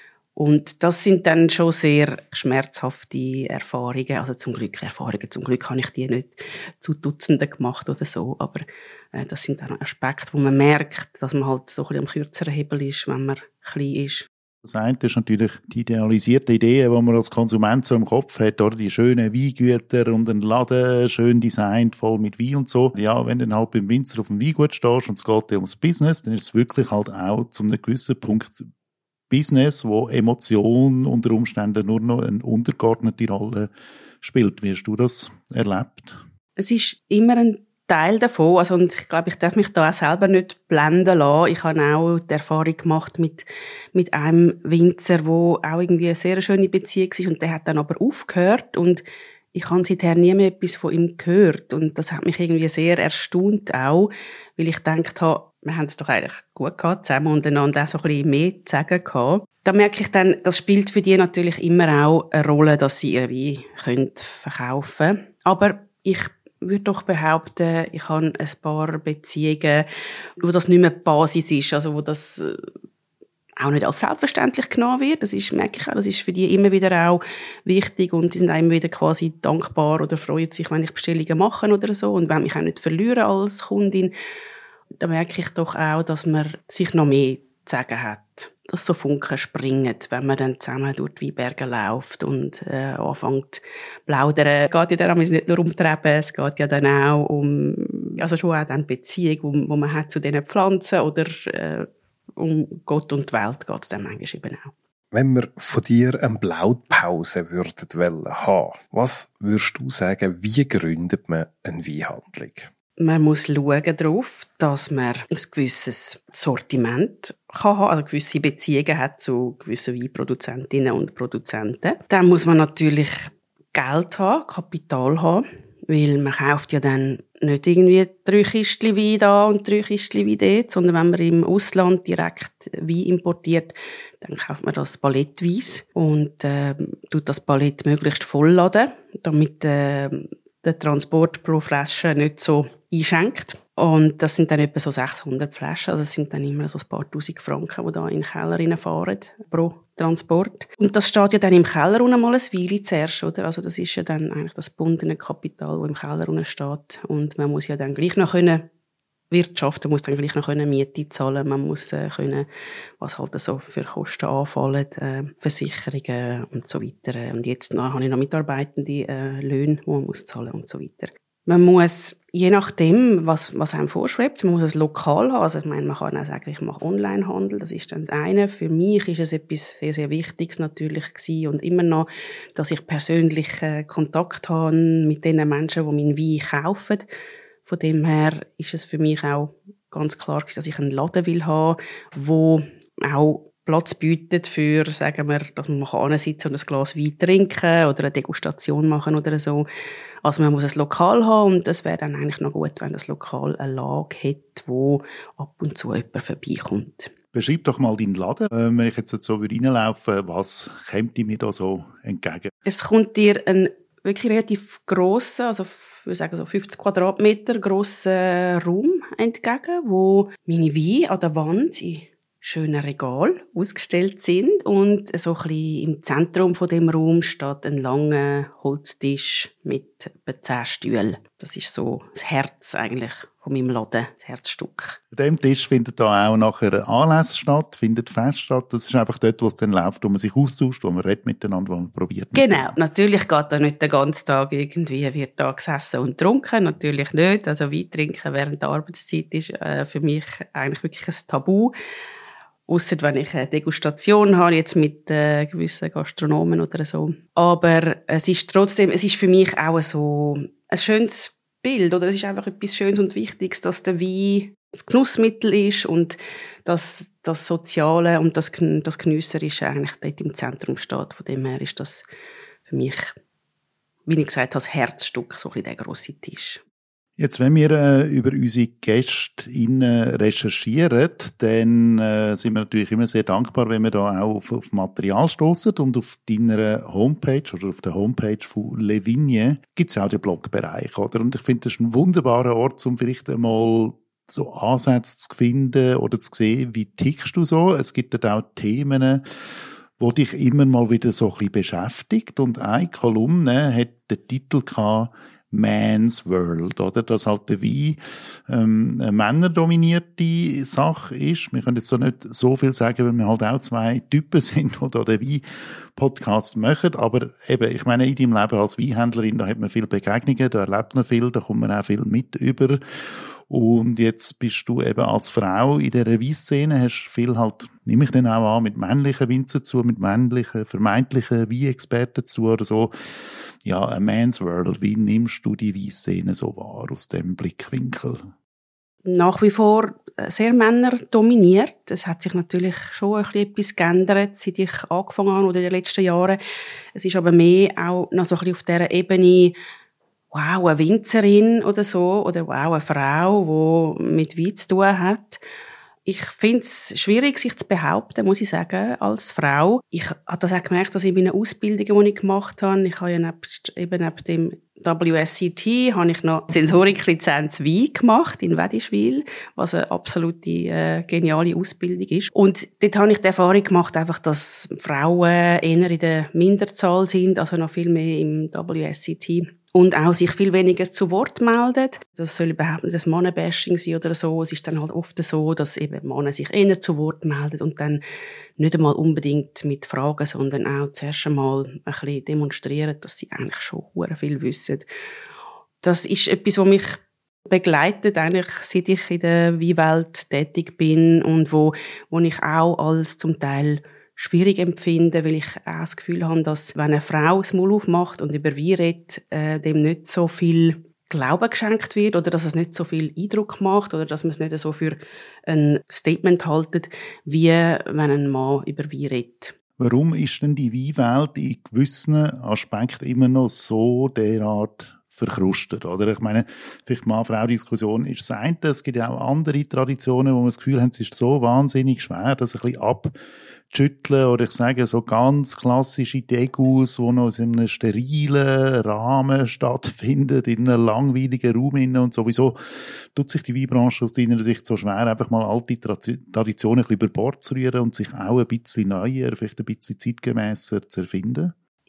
und das sind dann schon sehr schmerzhafte Erfahrungen. Also zum Glück habe ich die nicht zu Dutzenden gemacht oder so. Aber das sind dann Aspekte, wo man merkt, dass man halt so ein bisschen am kürzeren Hebel ist, wenn man klein ist. Das eine ist natürlich die idealisierte Idee, die man als Konsument so im Kopf hat, oder? Die schönen Weingüter und ein Laden, schön designt, voll mit Wein und so. Ja, wenn du dann halt beim Winzer auf dem Weingut stehst und es geht dir ums Business, dann ist es wirklich halt auch zu einem gewissen Punkt Business, wo Emotion unter Umständen nur noch eine untergeordnete Rolle spielt. Wie hast du das erlebt? Es ist immer ein Teil davon. Also, und ich glaube, ich darf mich da auch selber nicht blenden lassen. Ich habe auch die Erfahrung gemacht mit einem Winzer, wo auch irgendwie eine sehr schöne Beziehung war und der hat dann aber aufgehört und ich habe seither nie mehr etwas von ihm gehört und das hat mich irgendwie sehr erstaunt auch, weil ich gedacht habe, wir haben es doch eigentlich gut gehabt zusammen und einander auch so ein bisschen mehr zu sagen gehabt. Da merke ich dann, das spielt für die natürlich immer auch eine Rolle, dass sie ihr Wein verkaufen können. Aber ich würde doch behaupten, ich habe ein paar Beziehungen, wo das nicht mehr die Basis ist, also wo das auch nicht als selbstverständlich genommen wird. Das ist, merke ich auch, das ist für die immer wieder auch wichtig und sie sind auch immer wieder quasi dankbar oder freuen sich, wenn ich Bestellungen mache oder so und wollen mich auch nicht verlieren als Kundin. Da merke ich doch auch, dass man sich noch mehr zu sagen hat. Dass so Funken springen, wenn man dann zusammen durch die Weinberge läuft und anfängt zu plaudern. Es geht ja dann nicht nur um Treben, es geht ja dann auch um, also schon auch dann Beziehung, wo man hat zu diesen Pflanzen oder um Gott und die Welt geht es dann manchmal eben auch. Wenn wir von dir eine Blaupause würden haben, was würdest du sagen, wie gründet man eine Weinhandlung? Man muss schauen darauf, dass man ein gewisses Sortiment kann haben, also gewisse Beziehungen hat zu gewissen Weinproduzentinnen und Produzenten. Dann muss man natürlich Geld haben, Kapital haben, weil man kauft ja dann nicht irgendwie 3 Kistchen Wein da und 3 Kistchen Wein dort, sondern wenn man im Ausland direkt Wein importiert, dann kauft man das palettweise und tut das Palett möglichst vollladen, damit der Transport pro Flasche nicht so einschenkt. Und das sind dann etwa so 600 Flaschen. Also es sind dann immer so ein paar Tausend Franken, die da in den Keller reinfahren pro Transport. Und das steht ja dann im Keller unten mal ein Weile zuerst, oder? Also das ist ja dann eigentlich das gebundene Kapital, das im Keller unten steht. Und man muss ja dann gleich noch können wirtschaften, muss dann gleich noch Miete zahlen, man muss können, was halt so für Kosten anfallen, Versicherungen und so weiter. Und jetzt habe ich noch Mitarbeitende, Löhne, die man muss zahlen und so weiter. Man muss, je nachdem, was einem vorschwebt, man muss ein Lokal haben. Also ich meine, man kann auch sagen, ich mache Onlinehandel, das ist dann das eine. Für mich ist es etwas sehr, sehr Wichtiges natürlich gewesen und immer noch, dass ich persönlich Kontakt habe mit den Menschen, die meinen Wein kaufen. Von dem her ist es für mich auch ganz klar gewesen, dass ich einen Laden will haben, wo auch Platz bietet für, sagen wir, dass man mal sitzen und ein Glas Wein trinken oder eine Degustation machen oder so. Also man muss ein Lokal haben und das wäre dann eigentlich noch gut, wenn das Lokal eine Lage hat, wo ab und zu jemand vorbeikommt. Beschreib doch mal deinen Laden. Wenn ich jetzt so reinlaufen würde, was kommt mir da so entgegen? Es kommt dir ein wirklich relativ grosser, also ich würde sagen so 50 Quadratmeter grosser Raum entgegen, wo meine Weine an der Wand in schönen Regal ausgestellt sind und so ein bisschen im Zentrum von dem Raum steht ein langer Holztisch mit etwa 10 Stühlen. Das ist so das Herz eigentlich von meinem Laden, das Herzstück. An diesem Tisch findet da auch nachher Anlässe statt, findet Fest statt. Das ist einfach dort, wo es dann läuft, wo man sich austauscht, wo man redet miteinander, wo man probiert. Genau, natürlich geht da nicht den ganzen Tag irgendwie, wird da gesessen und getrunken, natürlich nicht. Also Wein trinken während der Arbeitszeit ist für mich eigentlich wirklich ein Tabu. Ausser wenn ich eine Degustation habe, jetzt mit gewissen Gastronomen oder so. Aber es ist für mich auch so ein schönes Bild, oder es ist einfach etwas Schönes und Wichtiges, dass der Wein das Genussmittel ist und dass das Soziale und das Genüsserische eigentlich dort im Zentrum steht. Von dem her ist das für mich, wie ich gesagt habe, das Herzstück, so ein bisschen der grosse Tisch. Jetzt, wenn wir über unsere GästInnen recherchieren, dann sind wir natürlich immer sehr dankbar, wenn wir da auch auf Material stoßen. Und auf deiner Homepage oder auf der Homepage von Le Vigne gibt es auch den Blogbereich, oder? Und ich finde, das ist ein wunderbarer Ort, um vielleicht einmal so Ansätze zu finden oder zu sehen, wie tickst du so. Es gibt dort auch Themen, die dich immer mal wieder so ein bisschen beschäftigt. Und eine Kolumne hat den Titel gehabt, Man's World, oder? Dass halt der Wein eine männerdominierte Sache ist. Wir können jetzt so nicht so viel sagen, weil wir halt auch 2 Typen sind, die da den Wein-Podcast machen. Aber eben, ich meine, in deinem Leben als Weinhändlerin, da hat man viele Begegnungen, da erlebt man viel, da kommt man auch viel mit über. Und jetzt bist du eben als Frau in dieser Weinszene, hast viel halt, nehme ich dann auch an, mit männlichen Winzern zu, mit männlichen, vermeintlichen Weinexperten zu oder so. Ja, a man's world. Wie nimmst du die Weinszene so wahr aus dem Blickwinkel? Nach wie vor sehr männerdominiert. Es hat sich natürlich schon ein bisschen etwas geändert, seit ich angefangen habe oder in den letzten Jahren. Es ist aber mehr auch noch so ein bisschen auf dieser Ebene, wow, eine Winzerin oder so, oder wow, eine Frau, die mit Wein zu tun hat. Ich finde es schwierig, sich zu behaupten, muss ich sagen, als Frau. Ich habe das auch gemerkt, dass ich bei den Ausbildungen, die ich gemacht habe, ich habe ja neben dem WSET habe ich noch Sensorik-Lizenz Wein gemacht in Wädischwil, was eine absolute geniale Ausbildung ist. Und dort habe ich die Erfahrung gemacht, einfach, dass Frauen eher in der Minderzahl sind, also noch viel mehr im WSET. Und auch sich viel weniger zu Wort meldet. Das soll überhaupt nicht das Mannenbashing sein oder so. Es ist dann halt oft so, dass eben Männer sich eher zu Wort melden und dann nicht einmal unbedingt mit Fragen, sondern auch zuerst einmal ein bisschen demonstrieren, dass sie eigentlich schon sehr viel wissen. Das ist etwas, was mich begleitet, eigentlich, seit ich in der Weinwelt tätig bin und wo ich auch als zum Teil schwierig empfinden, weil ich auch das Gefühl habe, dass wenn eine Frau das Maul aufmacht und über Wein redet, dem nicht so viel Glauben geschenkt wird oder dass es nicht so viel Eindruck macht oder dass man es nicht so für ein Statement haltet, wie wenn ein Mann über Wein redet. Warum ist denn die Weinwelt in gewissen Aspekten immer noch so derart verkrustet, oder? Ich meine, vielleicht Mann-Frau-Diskussion ist das eine. Es gibt ja auch andere Traditionen, wo man das Gefühl hat, es ist so wahnsinnig schwer, das ein bisschen abzuschütteln, oder ich sage, so ganz klassische Degus, die noch in einem sterilen Rahmen stattfinden, in einem langweiligen Raum und sowieso tut sich die Weinbranche aus deiner Sicht so schwer, einfach mal alte Traditionen ein bisschen über Bord zu rühren und sich auch ein bisschen neuer, vielleicht ein bisschen zeitgemässer zu erfinden?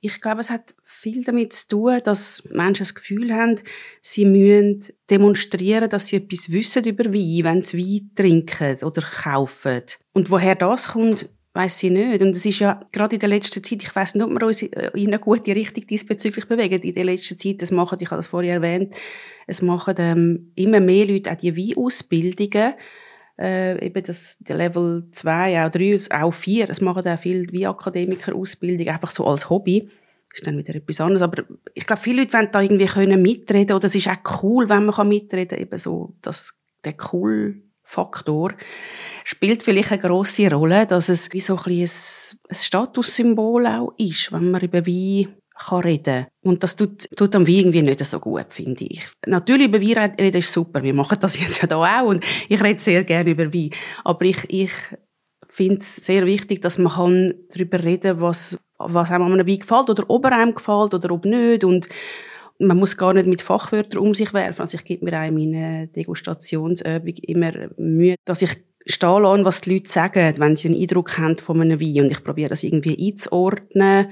Ich glaube, es hat viel damit zu tun, dass Menschen das Gefühl haben, sie müssen demonstrieren, dass sie etwas wissen über Wein, wenn sie Wein trinken oder kaufen. Und woher das kommt, weiss ich nicht. Und es ist ja gerade in der letzten Zeit, ich weiss nicht, ob wir uns in eine gute Richtung diesbezüglich bewegen. In der letzten Zeit, ich habe das vorher erwähnt, es machen immer mehr Leute auch die Weinausbildungen. Eben die Level 2, auch 3, auch 4. Es machen auch viele Weinakademiker-Ausbildungen, einfach so als Hobby. Das ist dann wieder etwas anderes. Aber ich glaube, viele Leute wollen da irgendwie mitreden können. Oder es ist auch cool, wenn man mitreden kann. Eben so, der Cool-Faktor spielt vielleicht eine grosse Rolle, dass es wie so ein Statussymbol auch ist, wenn man über Wein reden kann. Und das tut am Wein irgendwie nicht so gut, finde ich. Natürlich, über Wein reden ist super. Wir machen das jetzt ja da auch und ich rede sehr gerne über Wein. Aber ich finde es sehr wichtig, dass man darüber reden kann, was einem an einem Wein gefällt oder ob er einem gefällt oder ob nicht. Und man muss gar nicht mit Fachwörtern um sich werfen. Also ich gebe mir auch in meiner Degustationsübung immer Mühe, dass ich stehen lasse, was die Leute sagen, wenn sie einen Eindruck haben von einem Wein. Und ich probiere das irgendwie einzuordnen.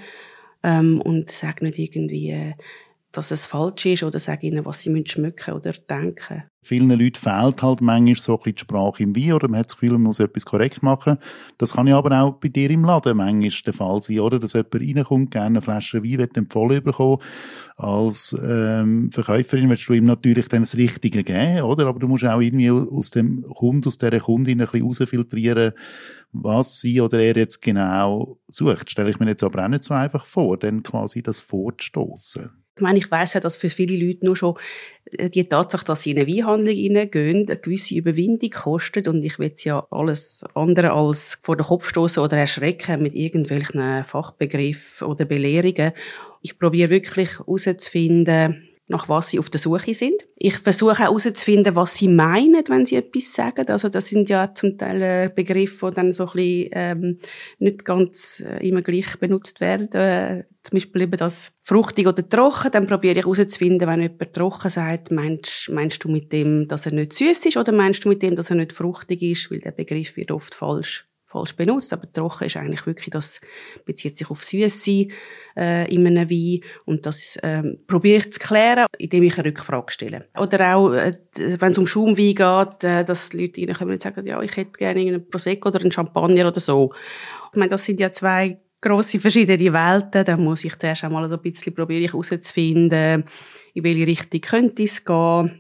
Und sage nicht irgendwie, dass es falsch ist oder sage ihnen, was sie schmecken oder denken. Vielen Leuten fehlt halt manchmal so ein bisschen die Sprache im Wein oder man hat das Gefühl, man muss etwas korrekt machen. Das kann ja aber auch bei dir im Laden manchmal der Fall sein, oder? Dass jemand reinkommt, gerne eine Flasche Wein empfohlen bekommen. Als Verkäuferin willst du ihm natürlich dann das Richtige geben, oder? Aber du musst auch irgendwie aus dieser Kundin ein bisschen rausfiltrieren, was sie oder er jetzt genau sucht. Stelle ich mir jetzt aber auch nicht so einfach vor, dann quasi das vorzustossen. Ich weiss ja, dass für viele Leute nur schon die Tatsache, dass sie in eine Weinhandlung hineingehen, eine gewisse Überwindung kostet. Und ich will ja alles andere als vor den Kopf stoßen oder erschrecken mit irgendwelchen Fachbegriffen oder Belehrungen. Ich probiere wirklich herauszufinden, nach was sie auf der Suche sind. Ich versuche auch herauszufinden, was sie meinen, wenn sie etwas sagen. Also das sind ja zum Teil Begriffe, die dann so ein bisschen nicht ganz immer gleich benutzt werden. Zum Beispiel eben das fruchtig oder trocken. Dann probiere ich herauszufinden, wenn jemand trocken sagt, meinst du mit dem, dass er nicht süß ist oder meinst du mit dem, dass er nicht fruchtig ist? Weil der Begriff wird oft falsch benutzt, aber trocken ist eigentlich wirklich, das bezieht sich auf Süße in einem Wein und das probiere ich zu klären, indem ich eine Rückfrage stelle. Oder auch, wenn es um Schaumwein geht, dass die Leute reinkommen und sagen, ja, ich hätte gerne einen Prosecco oder einen Champagner oder so. Ich meine, das sind ja zwei grosse verschiedene Welten, da muss ich zuerst einmal so ein bisschen probieren, herauszufinden, in welche Richtung könnte es gehen.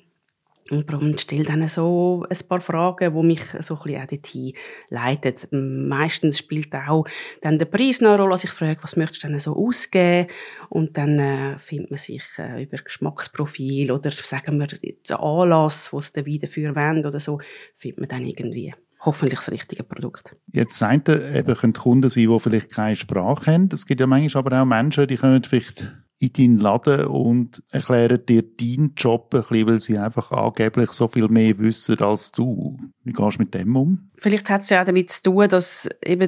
Und stelle dann so ein paar Fragen, die mich so ein bisschen auch dorthin leiten. Meistens spielt auch dann der Preis eine Rolle. Also ich frage, was möchtest du denn so ausgeben? Und dann findet man sich über Geschmacksprofil oder sagen wir den Anlass, was der Wein dafür wendet oder so, findet man dann irgendwie hoffentlich das richtige Produkt. Jetzt sagt er, eben können Kunden sein, die vielleicht keine Sprache haben. Es gibt ja manchmal aber auch Menschen, die können vielleicht in deinen Laden und erklären dir deinen Job ein bisschen, weil sie einfach angeblich so viel mehr wissen als du. Wie gehst du mit dem um? Vielleicht hat es ja auch damit zu tun, dass eben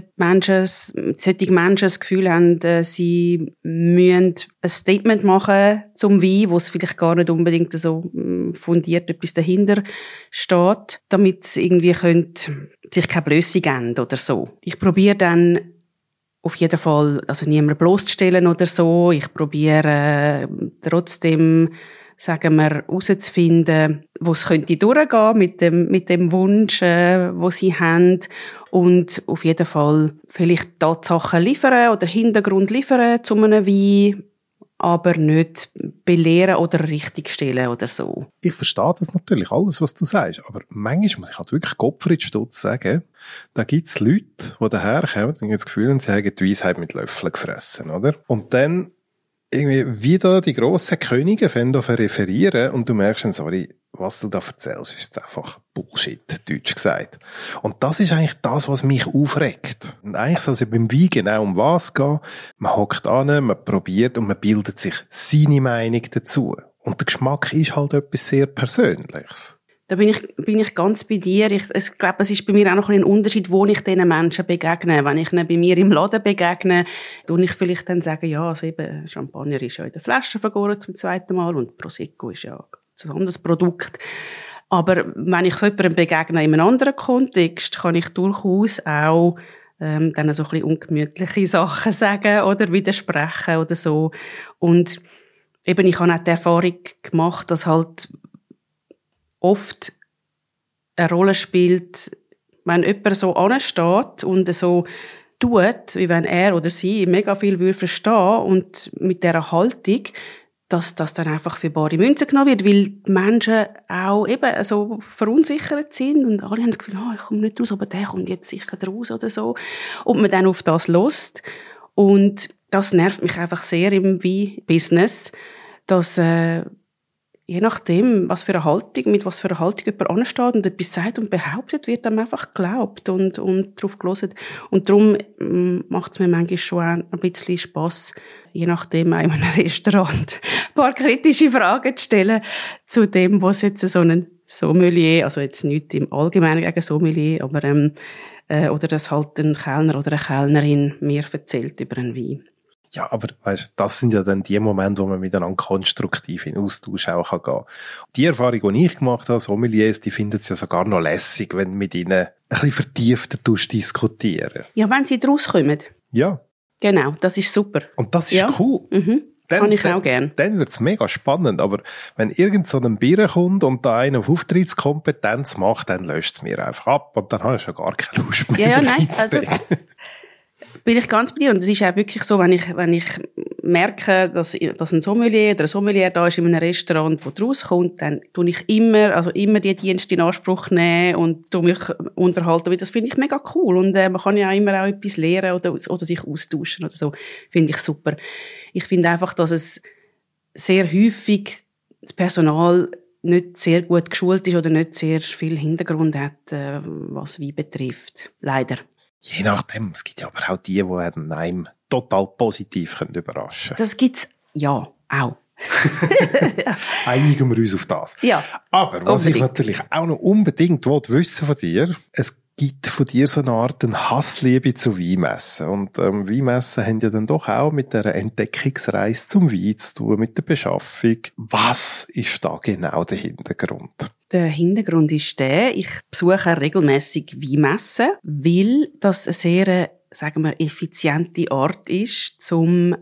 solche Menschen das Gefühl haben, sie müssen ein Statement machen zum Wein, wo es vielleicht gar nicht unbedingt so fundiert etwas dahinter steht, damit sie irgendwie sich keine Blöße geben oder so. Ich probiere dann auf jeden Fall, also niemanden bloßzustellen oder so. Ich probiere trotzdem, sagen wir, herauszufinden, wo es könnte durchgehen mit dem Wunsch, wo sie haben. Und auf jeden Fall vielleicht Tatsachen liefern oder Hintergrund liefern zu einem Wein, aber nicht belehren oder richtigstellen oder so. Ich verstehe das natürlich, alles, was du sagst, aber manchmal muss ich halt wirklich Kopf in den Stutz sagen, da gibt's Leute, die daherkommen und das Gefühl haben, sie haben die Weisheit mit Löffeln gefressen, oder? Und dann irgendwie wieder die grossen Könige fangen an referieren und du merkst dann, sorry, was du da erzählst, ist einfach Bullshit, deutsch gesagt. Und das ist eigentlich das, was mich aufregt. Und eigentlich soll es ja beim Wein genau um was gehen. Man hockt an, man probiert und man bildet sich seine Meinung dazu. Und der Geschmack ist halt etwas sehr Persönliches. Da bin ich ganz bei dir. Ich glaube, es ist bei mir auch noch ein Unterschied, wo ich diesen Menschen begegne. Wenn ich ihnen bei mir im Laden begegne, tue ich vielleicht dann sagen, ja, also eben, Champagner ist ja in der Flasche vergoren zum zweiten Mal und Prosecco ist ja ein anderes Produkt. Aber wenn ich so jemandem begegne in einem anderen Kontext, kann ich durchaus auch dann so ein bisschen ungemütliche Sachen sagen oder widersprechen oder so. Und eben, ich habe auch die Erfahrung gemacht, dass halt oft eine Rolle spielt, wenn jemand so ansteht und so tut, wie wenn er oder sie mega viel verstehen würde und mit dieser Haltung, dass das dann einfach für bare Münze genommen wird, weil die Menschen auch eben so verunsichert sind und alle haben das Gefühl, ich komme nicht raus, aber der kommt jetzt sicher raus oder so. Und man dann auf das lässt. Und das nervt mich einfach sehr im Wein-Business, dass je nachdem, mit was für eine Haltung jemand ansteht und etwas sagt und behauptet, wird einem einfach geglaubt und darauf gehört. Und darum macht es mir manchmal schon ein bisschen Spass, je nachdem auch in einem Restaurant ein paar kritische Fragen zu stellen zu dem, was jetzt so ein Sommelier, also jetzt nicht im Allgemeinen gegen Sommelier, aber oder dass halt ein Kellner oder eine Kellnerin mir erzählt über einen Wein. Ja, aber weißt, das sind ja dann die Momente, wo man miteinander konstruktiv in Austausch auch gehen kann. Die Erfahrung, die ich gemacht habe, Sommeliers, die finden es ja sogar noch lässig, wenn du mit ihnen ein bisschen vertiefter diskutieren. Ja, wenn sie draus kommen. Ja. Genau, das ist super. Und das ist cool. Mhm. Kann ich auch gerne. Dann wird's mega spannend. Aber wenn irgend so ein Bier kommt und da einer auf Auftrittskompetenz macht, dann löscht es mir einfach ab. Und dann habe ich schon gar keine Lust mehr. Ja, nein, also bin ich ganz bei dir. Und es ist auch wirklich so, wenn ich merke, dass ein Sommelier oder ein Sommelier da ist in einem Restaurant, wo rauskommt, dann tue ich immer die Dienste in Anspruch nehmen und tue mich unterhalten, weil das finde ich mega cool. Und man kann ja auch immer auch etwas lernen oder sich austauschen oder so. Finde ich super. Ich finde einfach, dass es sehr häufig das Personal nicht sehr gut geschult ist oder nicht sehr viel Hintergrund hat, was Wein betrifft. Leider. Je nachdem. Es gibt ja aber auch die einem total positiv überraschen können. Das gibt's, ja, auch. Einigen wir uns auf das. Ja, aber was unbedingt. ich natürlich auch noch unbedingt wissen von dir, es gibt von dir so eine Art Hassliebe zu Weinmessen. Und Weinmessen haben ja dann doch auch mit der Entdeckungsreise zum Wein zu tun, mit der Beschaffung. Was ist da genau der Hintergrund? Der Hintergrund ist ich besuche regelmäßig Weinmessen, weil das eine sehr, sagen wir, effiziente Art ist, um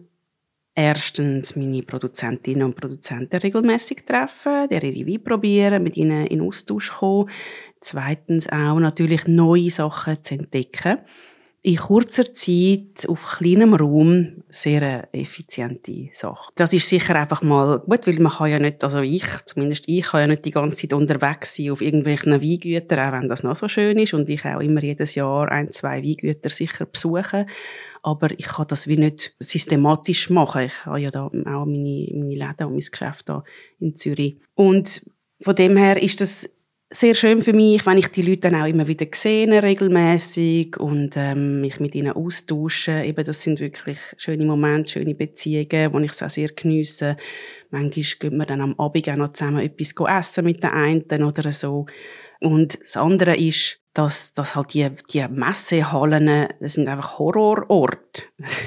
erstens meine Produzentinnen und Produzenten regelmäßig zu treffen, ihre Weine probieren, mit ihnen in Austausch kommen. Zweitens auch natürlich neue Sachen zu entdecken. In kurzer Zeit, auf kleinem Raum, sehr eine effiziente Sache. Das ist sicher einfach mal gut, weil man kann ja nicht, also ich kann ja nicht die ganze Zeit unterwegs sein auf irgendwelchen Weingütern, auch wenn das noch so schön ist und ich auch immer jedes Jahr 1-2 Weingüter sicher besuche. Aber ich kann das wie nicht systematisch machen. Ich habe ja da auch meine Läden und mein Geschäft da in Zürich. Und von dem her ist das sehr schön für mich, wenn ich die Leute dann auch immer wieder sehe, regelmäßig und mich mit ihnen austausche. Eben, das sind wirklich schöne Momente, schöne Beziehungen, wo ich es auch sehr geniesse. Manchmal gehen wir dann am Abend auch noch zusammen etwas essen mit den einen oder so. Und das andere ist, dass halt die Messehallen, das sind einfach Horrororte.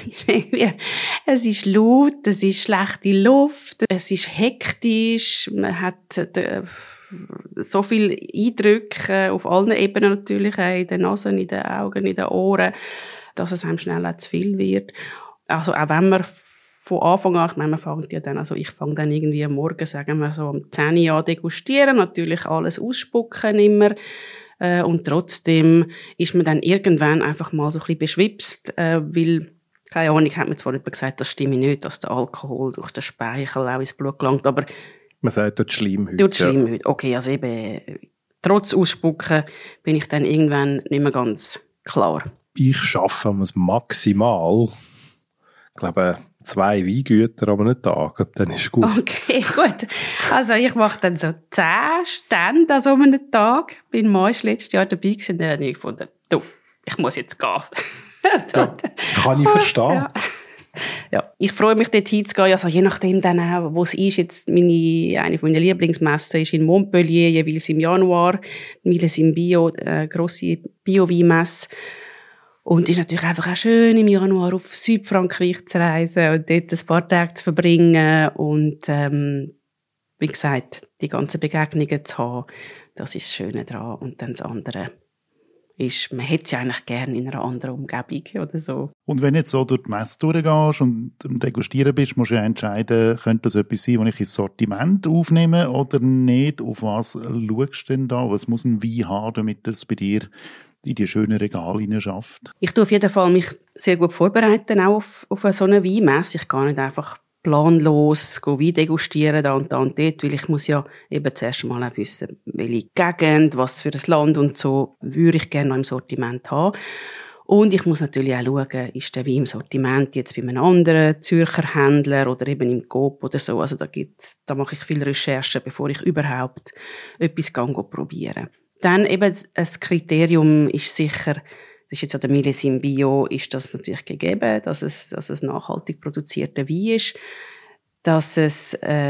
Es ist laut, es ist schlechte Luft, es ist hektisch, man hat so viele Eindrücke auf allen Ebenen natürlich, auch in den Nasen, in den Augen, in den Ohren, dass es einem schnell auch zu viel wird. Also auch wenn man von Anfang an, ich meine, ich fange dann irgendwie am Morgen, sagen wir so, um 10 Uhr an degustieren, natürlich alles ausspucken immer, und trotzdem ist man dann irgendwann einfach mal so ein bisschen beschwipst, weil, keine Ahnung, hat mir zwar jemand gesagt, das stimme nicht, dass der Alkohol durch den Speichel auch ins Blut gelangt, aber man sagt dort Schleimhäute. Durch die Schleimhäute. Okay, also eben, trotz Ausspucken bin ich dann irgendwann nicht mehr ganz klar. Ich schaffe maximal, ich glaube, 2 Weingüter an einem Tag und dann ist gut. Okay, gut. Also ich mache dann so 10 Stände an so einem Tag. Mein Mann war letztes Jahr dabei gewesen und dann habe ich gefunden, du, ich muss jetzt gehen. Ja, kann ich verstehen. Ja. Ja, ich freue mich, dort hinzugehen. Also, je nachdem dann auch, wo es ist. Jetzt eine von meinen Lieblingsmessen ist in Montpellier, jeweils im Januar. Miles im Bio, grosse Bio-Weinmesse. Und es ist natürlich einfach auch schön, im Januar auf Südfrankreich zu reisen und dort ein paar Tage zu verbringen. Und, wie gesagt, die ganzen Begegnungen zu haben, das ist das Schöne daran. Und dann das andere. ist, man hätte sie eigentlich gerne in einer anderen Umgebung oder so. Und wenn du jetzt so durch die Messe durchgehst und am Degustieren bist, musst du ja entscheiden, könnte das etwas sein, das ich ins Sortiment aufnehme oder nicht? Auf was schaust du denn da? Was muss ein Wein haben, damit es bei dir in die schönen Regale hineinschafft? Ich tue auf jeden Fall mich sehr gut vorbereiten, auch auf so eine Weinmesse. Ich gehe nicht einfach planlos Wein degustieren, da und dort, weil ich muss ja eben zuerst mal auch wissen, welche Gegend, was für ein Land und so würde ich gerne noch im Sortiment haben. Und ich muss natürlich auch schauen, ist der Wein im Sortiment jetzt bei einem anderen Zürcher Händler oder eben im Coop oder so. Also da mache ich viel Recherche, bevor ich überhaupt etwas probieren. Dann eben ein Kriterium ist sicher, das ist jetzt an der Millésime Bio, ist das natürlich gegeben, dass es nachhaltig produzierter Wein ist, dass es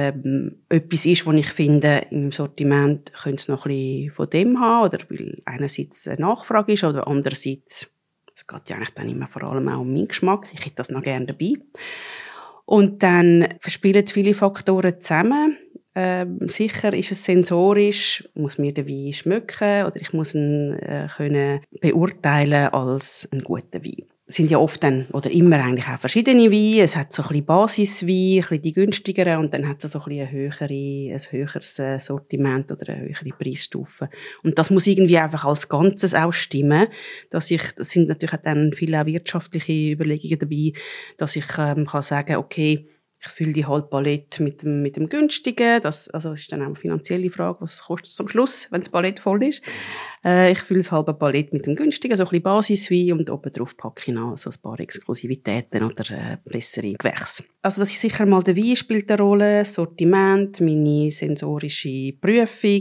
etwas ist, wo ich finde, im Sortiment könnte es noch ein bisschen von dem haben, oder weil einerseits eine Nachfrage ist, oder andererseits, es geht ja eigentlich dann immer vor allem auch um meinen Geschmack, ich hätte das noch gerne dabei. Und dann verspielen viele Faktoren zusammen. Sicher ist es sensorisch, muss mir der Wein schmecken oder ich muss ihn können beurteilen als einen guten Wein. Es sind ja oft dann, oder immer eigentlich auch verschiedene Weine. Es hat so ein bisschen Basiswein, ein bisschen die günstigeren und dann hat es so ein bisschen ein höheres Sortiment oder eine höhere Preisstufe. Und das muss irgendwie einfach als Ganzes auch stimmen, das sind natürlich auch dann viele auch wirtschaftliche Überlegungen dabei, dass ich kann sagen, okay, ich fülle die halbe Palette mit dem Günstigen. Das ist dann auch eine finanzielle Frage. Was kostet es am Schluss, wenn das Palette voll ist? Ich fülle das halbe Palette mit dem Günstigen, so ein bisschen Basiswein und obendrauf packe ich noch so ein paar Exklusivitäten oder bessere Gewächse. Also das ist sicher mal der Wein spielt eine Rolle, das Sortiment, meine sensorische Prüfung.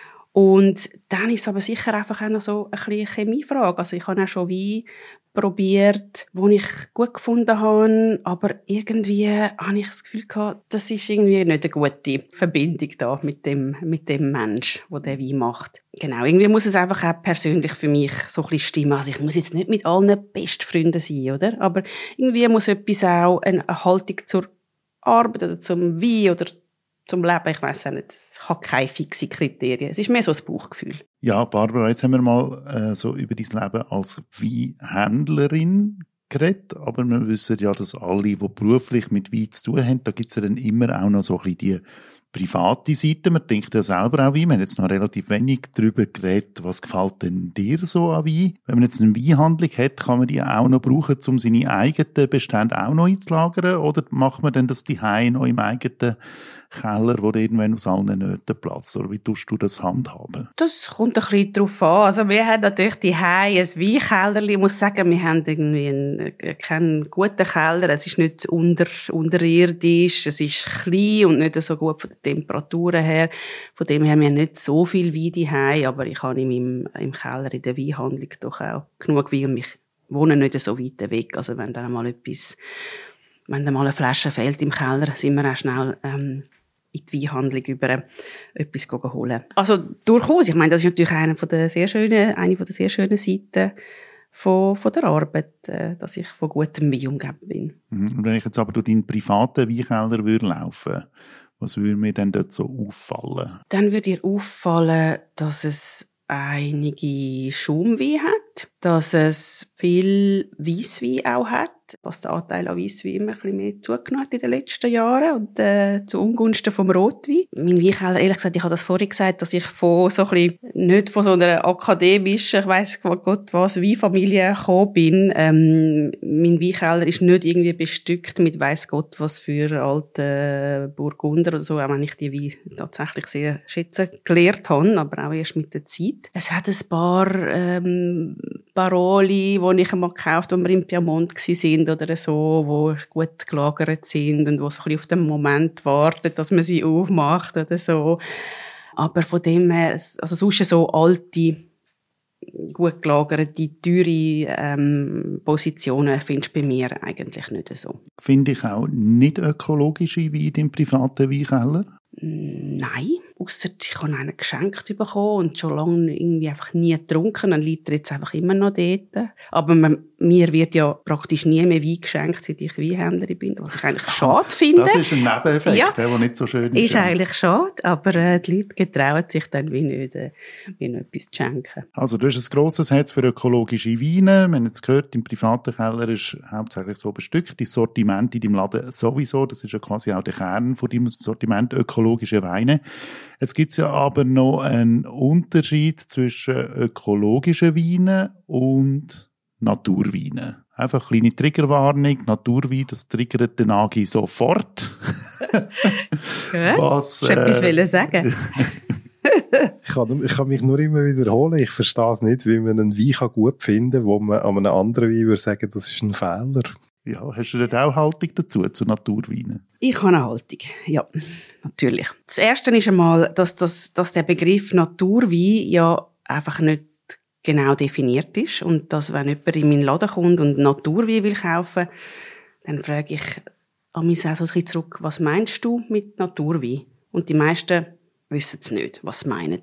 Und dann ist es aber sicher einfach auch noch so ein bisschen eine Chemiefrage. Also ich habe auch schon Wein probiert, wo ich gut gefunden habe, aber irgendwie habe ich das Gefühl gehabt, das ist irgendwie nicht eine gute Verbindung da mit dem Mensch, der den Wein macht. Genau, irgendwie muss es einfach auch persönlich für mich so ein bisschen stimmen. Also ich muss jetzt nicht mit allen Bestfreunden sein, oder? Aber irgendwie muss etwas auch eine Haltung zur Arbeit oder zum Wein oder zum Leben, ich weiss auch nicht, es hat keine fixen Kriterien. Es ist mehr so ein Bauchgefühl. Ja, Barbara, jetzt haben wir mal so über dein Leben als Weinhändlerin geredet, aber wir wissen ja, dass alle, die beruflich mit Wein zu tun haben, da gibt es ja dann immer auch noch so ein bisschen die private Seite. Man denkt ja selber auch Wein. Wir haben jetzt noch relativ wenig darüber geredet, was gefällt denn dir so an Wein? Wenn man jetzt eine Weinhandlung hat, kann man die auch noch brauchen, um seine eigenen Bestände auch noch einzulagern? Oder macht man denn das daheim noch im eigenen Keller, wo irgendwann aus allen Nöten platzt? Oder wie tust du das handhaben? Das kommt ein bisschen drauf an. Also wir haben natürlich daheim ein Weinkeller. Ich muss sagen, wir haben irgendwie keinen guten Keller. Es ist nicht unterirdisch. Es ist klein und nicht so gut von den Temperaturen her. Von dem her haben wir nicht so viel Wein daheim. Aber ich habe im Keller in der Weinhandlung doch auch genug Wein und ich wohne nicht so weit weg. Also wenn dann mal eine Flasche fehlt im Keller, sind wir auch schnell in die Weinhandlung über etwas holen. Also durchaus. Ich meine, das ist natürlich eine der sehr schönen Seiten von der Arbeit, dass ich von gutem Wein umgeben bin. Und wenn ich jetzt aber durch deinen privaten Weinkeller würde laufen, was würde mir denn dort so auffallen? Dann würde dir auffallen, dass es einige Schaumwein hat, dass es viel Weisswein auch hat, dass der Anteil an Weisswein immer ein bisschen mehr zugenommen hat in den letzten Jahren und zu Ungunsten vom Rotwein. Mein Weinkeller, ehrlich gesagt, ich habe das vorhin gesagt, dass ich nicht von so einer akademischen, ich weiss Gott was, Weinfamilie gekommen bin. Mein Weinkeller ist nicht irgendwie bestückt mit weiss Gott was für alte Burgunder oder so, auch wenn ich die Weine tatsächlich sehr schätzen gelernt habe, aber auch erst mit der Zeit. Es hat ein paar Baroli, die ich einmal gekauft habe, als wir im Piemont waren oder so, die gut gelagert sind und die so ein bisschen auf den Moment warten, dass man sie aufmacht oder so. Aber von dem her, also sonst so alte, gut gelagerte, teure Positionen findest du bei mir eigentlich nicht so. Finde ich auch nicht ökologische Weine im privaten Weinkeller? Nein, Ausser ich habe einen geschenkt bekommen und schon lange irgendwie einfach nie getrunken, dann liegt er jetzt einfach immer noch dort. Aber mir wird ja praktisch nie mehr Wein geschenkt, seit ich Weinhändlerin bin, was ich eigentlich schade finde. Das ist ein Nebeneffekt, ja, der nicht so schön ist. Ist eigentlich schade, aber die Leute getrauen sich dann wie nicht, mir noch etwas zu schenken. Also du hast ein grosses Herz für ökologische Weine. Wir haben jetzt gehört, im privaten Keller ist hauptsächlich so bestückt. Das Sortiment in deinem Laden sowieso, das ist ja quasi auch der Kern von deinem Sortiment, ökologische Weine. Es gibt ja aber noch einen Unterschied zwischen ökologischen Weinen und Naturweinen. Einfach eine kleine Triggerwarnung. Naturwein, das triggert den Agi sofort. Was, ich etwas sagen. Ich kann mich nur immer wiederholen. Ich verstehe es nicht, wie man einen Wein gut finden kann, wo man an einem anderen Wein würde sagen, das ist ein Fehler. Ja, hast du denn auch Haltung dazu, zu Naturweinen? Ich habe eine Haltung, ja, natürlich. Das Erste ist einmal, dass der Begriff Naturwein ja einfach nicht genau definiert ist und dass, wenn jemand in meinen Laden kommt und Naturwein will kaufen, dann frage ich an mich auch so ein bisschen zurück, was meinst du mit Naturwein? Und die meisten wissen es nicht, was sie meinen.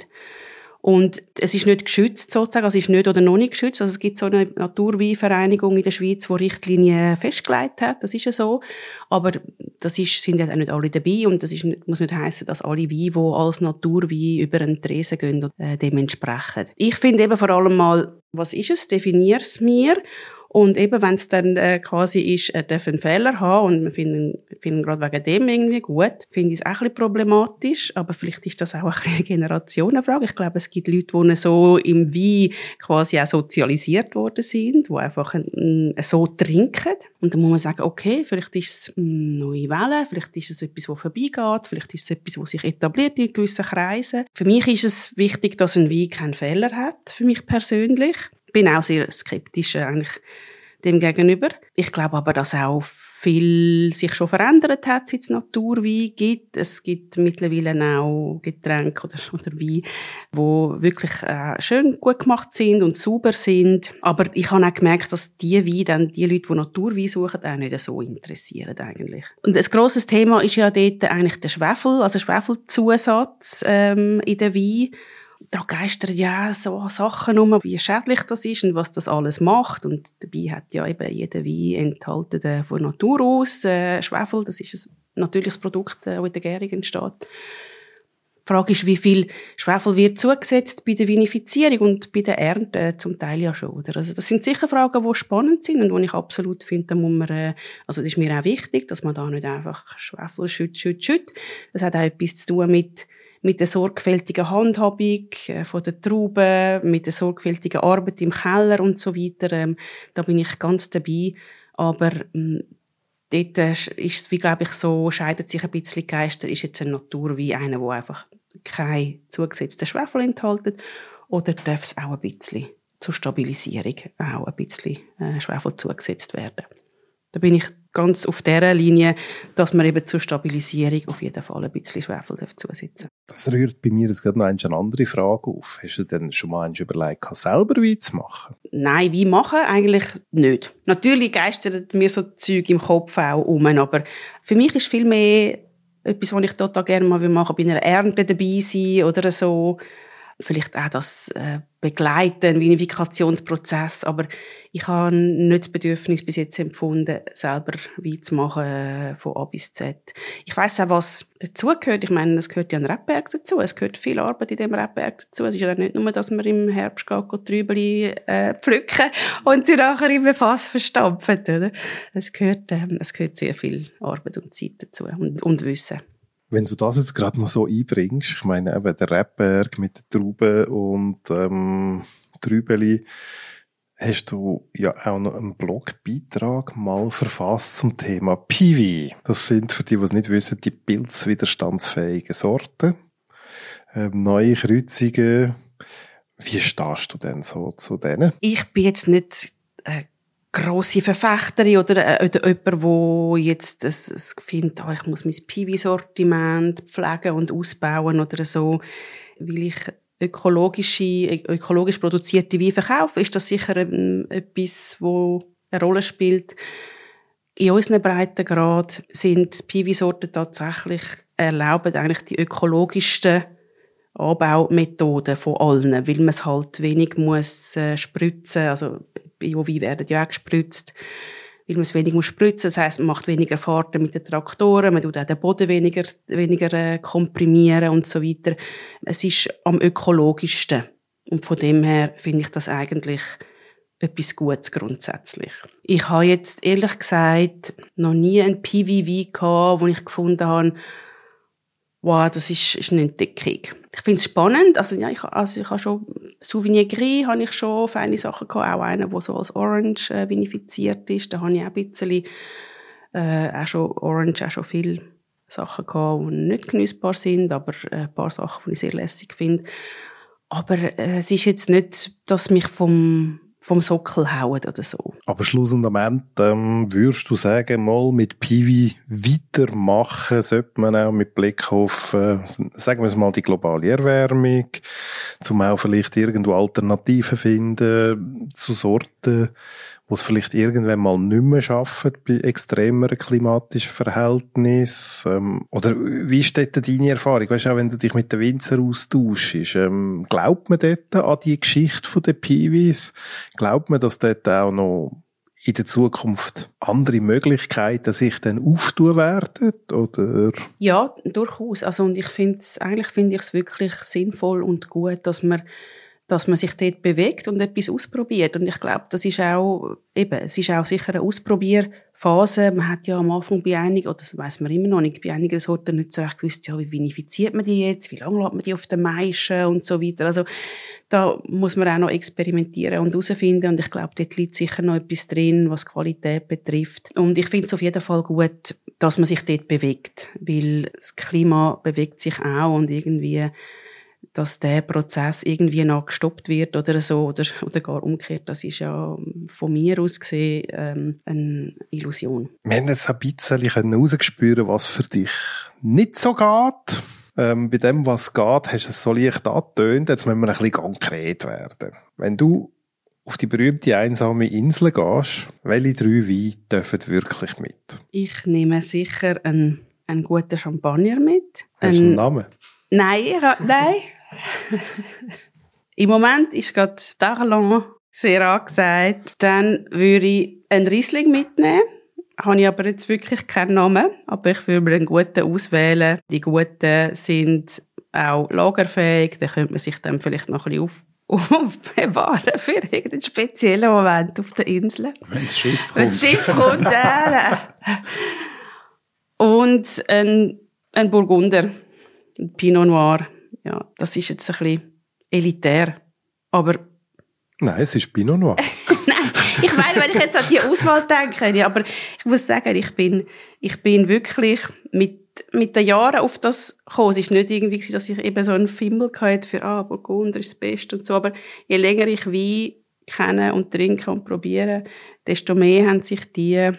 Und es ist nicht geschützt sozusagen, also es ist nicht oder noch nicht geschützt. Also es gibt so eine Naturweinvereinigung in der Schweiz, die Richtlinien festgelegt hat, das ist ja so. Aber sind ja auch nicht alle dabei und das muss nicht heissen, dass alle Weine, die als Naturwein über einen Tresen gehen, dem entsprechen. Ich finde eben vor allem mal, was ist es? Definier es mir. Und eben, wenn es dann quasi ist, er darf einen Fehler haben und wir finden gerade wegen dem irgendwie gut, finde ich es auch ein bisschen problematisch, aber vielleicht ist das auch eine Generationenfrage. Ich glaube, es gibt Leute, die so im Wein quasi auch sozialisiert worden sind, die einfach so trinken. Und dann muss man sagen, okay, vielleicht ist es neue Welle, vielleicht ist es etwas, das vorbeigeht, vielleicht ist es etwas, das sich etabliert in gewissen Kreisen. Für mich ist es wichtig, dass ein Wein keinen Fehler hat, für mich persönlich. Ich bin auch sehr skeptisch eigentlich dem gegenüber. Ich glaube aber, dass auch viel sich schon verändert hat, seit es Naturwein gibt. Es gibt mittlerweile auch Getränke oder Weine, die wirklich schön gut gemacht sind und sauber sind. Aber ich habe auch gemerkt, dass die Weine dann die Leute, die Naturwein suchen, auch nicht so interessieren eigentlich. Und ein grosses Thema ist ja dort eigentlich der Schwefel, also Schwefelzusatz in den Wein. Da geistern ja so Sachen um, wie schädlich das ist und was das alles macht. Und dabei hat ja eben jeder Wein enthalten von Natur aus Schwefel. Das ist ein natürliches Produkt, das in der Gärung entsteht. Die Frage ist, wie viel Schwefel wird zugesetzt bei der Vinifizierung und bei der Ernte zum Teil ja schon. Oder? Also das sind sicher Fragen, die spannend sind und wo ich absolut finde, da muss man, also das ist mir auch wichtig, dass man da nicht einfach Schwefel schütt. Das hat auch etwas zu tun mit der sorgfältigen Handhabung von der Trauben, mit der sorgfältigen Arbeit im Keller und so weiter. Da bin ich ganz dabei. Aber dort ist es, wie glaube ich, so, scheidet sich ein bisschen die Geister, ist jetzt ein Naturwein einer, der einfach keinen zugesetzten Schwefel enthält, oder darf es auch ein bisschen zur Stabilisierung auch ein bisschen Schwefel zugesetzt werden. Da bin ich ganz auf dieser Linie, dass man eben zur Stabilisierung auf jeden Fall ein bisschen Schwefel zusetzen darf. Das rührt bei mir jetzt gerade noch eine andere Frage auf. Hast du denn schon mal überlegt, selber Wein zu machen? Nein, Wein machen eigentlich nicht. Natürlich geistert mir so Zeug im Kopf auch um, aber für mich ist viel mehr etwas, was ich total gerne mal machen will, bei einer Ernte dabei sein oder so. Vielleicht auch das begleiten, einen Vinifikationsprozess, aber ich habe nicht das Bedürfnis bis jetzt empfunden, selber Wein zu machen, von A bis Z. Ich weiss auch, was dazugehört. Ich meine, es gehört ja ein Rebberg dazu. Es gehört viel Arbeit in dem Rebberg dazu. Es ist ja nicht nur, dass man im Herbst Trübeli pflücken und sie nachher im Fass verstampfen. Oder? Es gehört sehr viel Arbeit und Zeit dazu und Wissen. Wenn du das jetzt gerade noch so einbringst, ich meine eben der Rebberg mit den Trauben und Trübeli, hast du ja auch noch einen Blogbeitrag mal verfasst zum Thema Piwi. Das sind, für die, die es nicht wissen, die pilzwiderstandsfähigen Sorten, neue Kreuzungen. Wie stehst du denn so zu denen? Ich bin jetzt nicht grosse Verfechterin oder jemand, der jetzt findet, ich muss mein Piwi-Sortiment pflegen und ausbauen oder so, weil ich ökologisch produzierte Weine verkaufe, ist das sicher etwas, das eine Rolle spielt. In unseren Breitengrad sind Piwi-Sorten tatsächlich erlauben eigentlich die ökologischsten Anbaumethoden von allen, weil man es halt wenig muss spritzen, also Biowein werden ja auch gespritzt, weil man es wenig muss spritzen, das heisst, man macht weniger Fahrten mit den Traktoren, man tut auch den Boden weniger komprimieren und so weiter. Es ist am ökologischsten und von dem her finde ich das eigentlich etwas Gutes grundsätzlich. Ich habe jetzt ehrlich gesagt noch nie einen PV-Wein gehabt, wo ich gefunden habe, wow, das ist eine Entdeckung. Ich finde es spannend. Also ich habe schon Sauvignon Gris, habe ich schon feine Sachen gehabt. Auch einen, der so als Orange vinifiziert ist. Da habe ich auch ein bisschen auch schon viele Sachen gehabt, die nicht genießbar sind, aber ein paar Sachen, die ich sehr lässig finde. Aber es ist jetzt nicht, dass mich vom Sockel hauen oder so. Aber schlussendlich würdest du sagen, mal mit Piwi weitermachen sollte man auch mit Blick auf, sagen wir es mal, die globale Erwärmung, zum auch vielleicht irgendwo Alternativen finden zu Sorten, die es vielleicht irgendwann mal nicht mehr schaffen bei extremeren klimatischen Verhältnissen. Oder wie ist dort deine Erfahrung? Weißt du, auch wenn du dich mit den Winzern austauschst, glaubt man dort an die Geschichte der Piwis? Glaubt man, dass dort auch noch in der Zukunft andere Möglichkeiten sich dann auftun werden? Oder? Ja, durchaus. Also, und eigentlich finde ich es wirklich sinnvoll und gut, dass man sich dort bewegt und etwas ausprobiert. Und ich glaube, es ist auch sicher eine Ausprobierphase. Man hat ja am Anfang bei einigen, oder das weiss man immer noch nicht, bei einigen Sorten nicht so recht gewusst, ja, wie vinifiziert man die jetzt, wie lange lässt man die auf den Maischen und so weiter. Also da muss man auch noch experimentieren und herausfinden. Und ich glaube, dort liegt sicher noch etwas drin, was Qualität betrifft. Und ich finde es auf jeden Fall gut, dass man sich dort bewegt, weil das Klima bewegt sich auch und irgendwie dass der Prozess irgendwie noch gestoppt wird oder so, oder gar umgekehrt. Das ist ja von mir aus gesehen eine Illusion. Wir haben jetzt ein bisschen herausgespürt, was für dich nicht so geht. Bei dem, was geht, hast du es so leicht angetönt. Jetzt müssen wir ein bisschen konkret werden. Wenn du auf die berühmte einsame Insel gehst, welche 3 Weine dürfen wirklich mit? Ich nehme sicher einen guten Champagner mit. Hast du einen Namen? Nein. Im Moment ist gerade Darlan sehr angesagt. Dann würde ich einen Riesling mitnehmen. Habe ich aber jetzt wirklich keinen Namen. Aber ich würde mir einen guten auswählen. Die guten sind auch lagerfähig. Da könnte man sich dann vielleicht noch ein bisschen aufbewahren für irgendeinen speziellen Moment auf der Insel. Wenn das Schiff kommt. Wenn das Schiff kommt. Und ein Burgunder. Ein Pinot Noir. Ja, das ist jetzt ein bisschen elitär. Aber nein, es ist Pinot Noir. Nein, ich meine, wenn ich jetzt an die Auswahl denke, ja, aber ich muss sagen, ich bin wirklich mit den Jahren auf das gekommen. Es war nicht irgendwie, dass ich eben so einen Fimmel hatte für Burgunder ist das Beste und so. Aber je länger ich Wein kenne und trinke und probiere, desto mehr haben sich die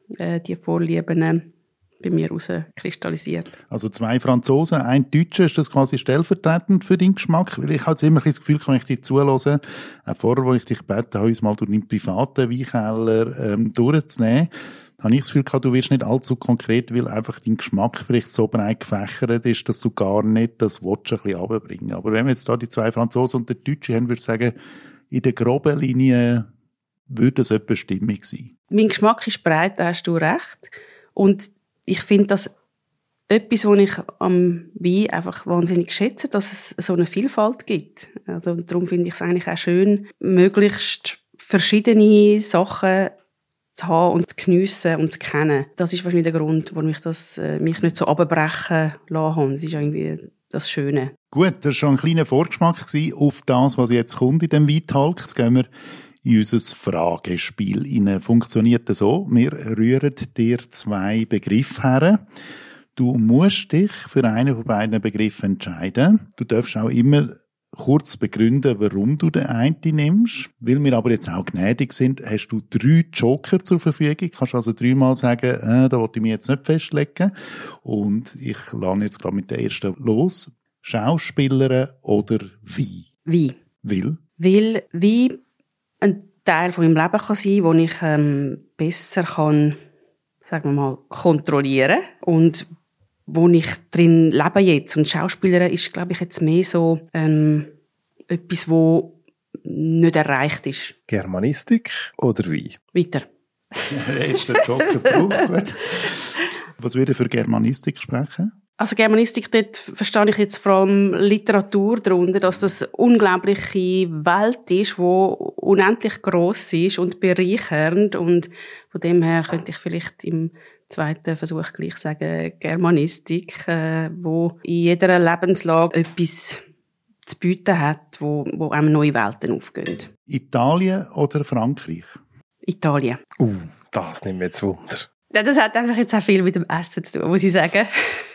Vorlieben bei mir herauskristallisiert. Also 2 Franzosen, ein Deutscher, ist das quasi stellvertretend für deinen Geschmack? Weil ich habe jetzt immer das Gefühl, kann ich dir zuhören, auch vorher, wo ich dich gebeten habe, uns mal durch deinen privaten Weinkeller durchzunehmen, habe ich das Gefühl gehabt, du wirst nicht allzu konkret, weil einfach dein Geschmack vielleicht so breit gefächert ist, dass du gar nicht das Wort ein bisschen runterbringen. Aber wenn wir jetzt da die 2 Franzosen und der Deutsche haben, würde ich sagen, in der groben Linie würde es etwa stimmig sein. Mein Geschmack ist breit, da hast du recht. Und ich finde das etwas, was ich am Wein einfach wahnsinnig schätze, dass es so eine Vielfalt gibt. Also darum finde ich es eigentlich auch schön, möglichst verschiedene Sachen zu haben und zu geniessen und zu kennen. Das ist wahrscheinlich der Grund, warum ich das mich nicht so abbrechen lassen habe. Das ist irgendwie das Schöne. Gut, das war schon ein kleiner Vorgeschmack auf das, was jetzt kommt in diesem Weintalk. Jetzt gehen wir in unser Fragespiel rein. Funktioniert das so? Wir rühren dir 2 Begriffe her. Du musst dich für einen von beiden Begriffen entscheiden. Du darfst auch immer kurz begründen, warum du den einen nimmst. Weil wir aber jetzt auch gnädig sind, hast du 3 Joker zur Verfügung. Kannst also 3-mal sagen, da wollte ich mich jetzt nicht festlegen. Und ich lege jetzt gerade mit der ersten los. Schauspielerin oder Wein? Wein. Weil Wein ein Teil von meinem Leben kann sein, den ich besser kann, sagen wir mal, kontrollieren. Und wo ich drin lebe jetzt. Und Schauspielerin ist, glaube ich, jetzt mehr so etwas, wo nicht erreicht ist. Germanistik oder wie? Weiter. Ist der Joker gebraucht? Gut. Was würde für Germanistik sprechen? Also Germanistik, dort verstehe ich jetzt vor allem Literatur darunter, dass das eine unglaubliche Welt ist, die unendlich gross ist und bereichernd. Und von dem her könnte ich vielleicht im zweiten Versuch gleich sagen, Germanistik, wo in jeder Lebenslage etwas zu bieten hat, wo einem neue Welten aufgehen. Italien oder Frankreich? Italien. Das nimmt mir jetzt Wunder. Ja, das hat einfach jetzt auch viel mit dem Essen zu tun, muss ich sagen.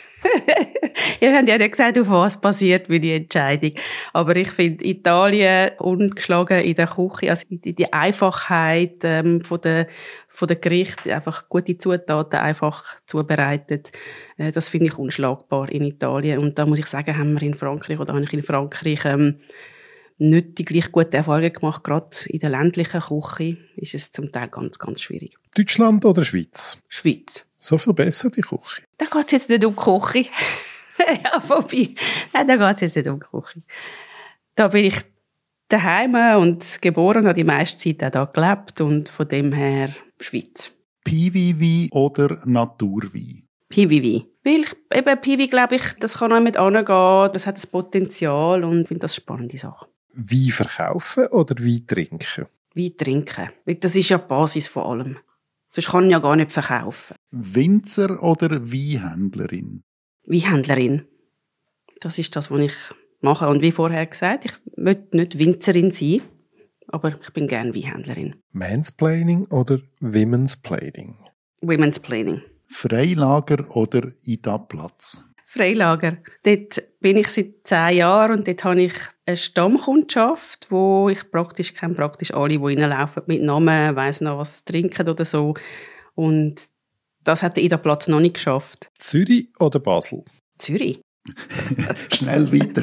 Ihr habt ja nicht gesagt, auf was basiert meine Entscheidung. Aber ich finde Italien ungeschlagen in der Küche, also die Einfachheit von der Gerichte, einfach gute Zutaten einfach zubereitet. Das finde ich unschlagbar in Italien. Und da muss ich sagen, habe ich in Frankreich nicht die gleich gute Erfahrungen gemacht. Gerade in der ländlichen Küche ist es zum Teil ganz, ganz schwierig. Deutschland oder Schweiz? Schweiz. So viel besser, die Küche. Da geht es jetzt nicht um die Küche. Ja, vorbei. Nein, da geht es jetzt nicht um die Küche. Da bin ich daheim und geboren, habe die meiste Zeit auch da gelebt und von dem her Schweiz. Piwi-Wein oder Naturwein? Piwi-Wein. Weil eben Piwi, glaube ich, das kann auch mit angehen, das hat das Potenzial und ich finde das eine spannende Sache. Wein verkaufen oder Wein trinken? Wein trinken. Weil das ist ja die Basis von allem. Sonst kann ich ja gar nicht verkaufen. Winzer oder Weinhändlerin? Weinhändlerin. Das ist das, was ich mache. Und wie vorher gesagt, ich möchte nicht Winzerin sein, aber ich bin gerne Weinhändlerin. Mansplaining oder Women'splaining? Women'splaining. Freilager oder Ida-Platz? Freilager. Dort bin ich seit 10 Jahren und dort habe ich eine Stammkundschaft, wo ich kenne praktisch alle, die reinlaufen mit Namen, weiss noch, was sie trinken oder so. Und das hat der Ida-Platz noch nicht geschafft. Zürich oder Basel? Zürich. Schnell weiter.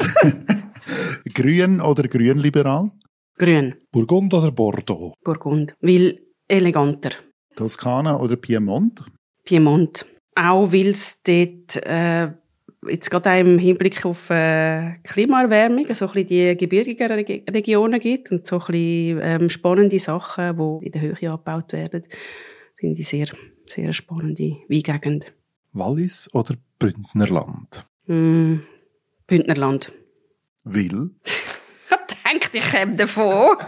Grün oder grünliberal? Grün. Burgund oder Bordeaux? Burgund. Weil eleganter. Toskana oder Piemont? Piemont. Auch weil es dort jetzt gerade auch im Hinblick auf Klimaerwärmung so ein bisschen die gebirgigen Regionen gibt und so ein bisschen spannende Sachen, die in der Höhe angebaut werden, finde ich sehr, sehr spannende Weingegend. Wallis oder Bündnerland? Bündnerland. Will? Ich denke, ich komme davon.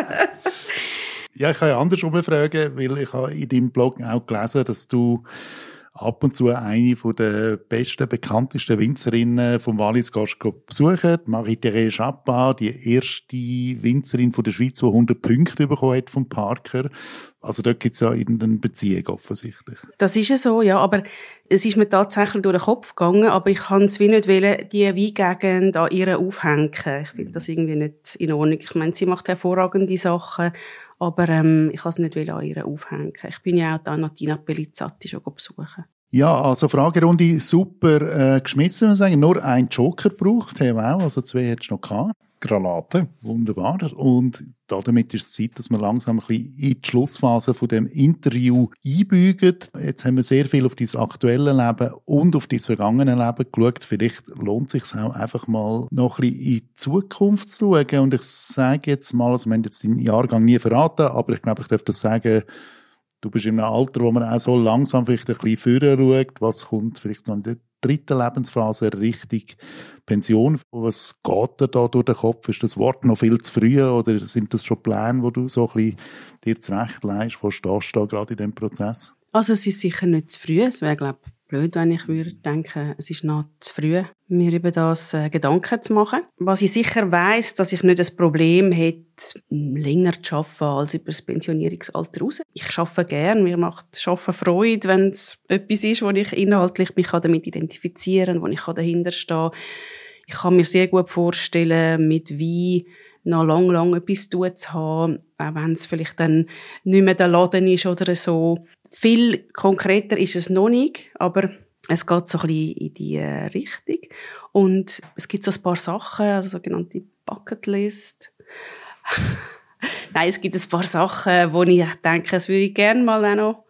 Ja, ich kann ja andersrum fragen, weil ich habe in deinem Blog auch gelesen, dass du ab und zu eine von der besten, bekanntesten Winzerinnen vom Wallis besuchen. Marie-Thérèse Chappat, die erste Winzerin von der Schweiz, die 100 Punkte bekommen hat vom Parker. Also dort gibt es ja irgendeine Beziehung offensichtlich. Das ist ja so, ja, aber es ist mir tatsächlich durch den Kopf gegangen, aber ich kann es wie nicht wollen, die Weingegend an ihr aufhängen. Ich finde das irgendwie nicht in Ordnung. Ich meine, sie macht hervorragende Sachen, aber ich kann es nicht an ihr aufhängen. Ich bin ja auch da Natina Pellizzati schon besuchen. Ja, also Fragerunde super geschmissen, muss ich sagen. Nur ein Joker gebraucht, haben wir auch, also 2 hättest du noch gehabt. Granate. Wunderbar. Und damit ist es Zeit, dass wir langsam ein bisschen in die Schlussphase von dem Interview einbügen. Jetzt haben wir sehr viel auf dein aktuelle Leben und auf dein vergangene Leben geschaut. Vielleicht lohnt es sich auch einfach mal noch ein bisschen in die Zukunft zu schauen. Und ich sage jetzt mal, also wir haben jetzt deinen Jahrgang nie verraten, aber ich glaube, ich darf das sagen, du bist in einem Alter, wo man auch so langsam vielleicht ein bisschen vorher schaut, was kommt vielleicht so in der 3. Lebensphase Richtung Pension. Was geht dir da durch den Kopf? Ist das Wort noch viel zu früh oder sind das schon Pläne, wo du so ein bisschen dir zurechtlegst? Wo stehst du da gerade in diesem Prozess? Also es ist sicher nicht zu früh. Es wäre, glaube ich, blöd, wenn ich würde denken, es ist noch zu früh, mir über das Gedanken zu machen. Was ich sicher weiss, dass ich nicht das Problem hätte, länger zu arbeiten als über das Pensionierungsalter raus. Ich arbeite gerne, mir macht Arbeiten Freude, wenn es etwas ist, wo ich inhaltlich mich damit identifizieren kann, wo ich dahinter stehe. Ich kann mir sehr gut vorstellen, mit Wein noch lang etwas zu haben, auch wenn es vielleicht dann nicht mehr der Laden ist oder so. Viel konkreter ist es noch nicht, aber es geht so ein bisschen in die Richtung. Und es gibt so ein paar Sachen, also sogenannte Bucketlist. Nein, es gibt ein paar Sachen, wo ich denke, das würde ich gerne mal auch noch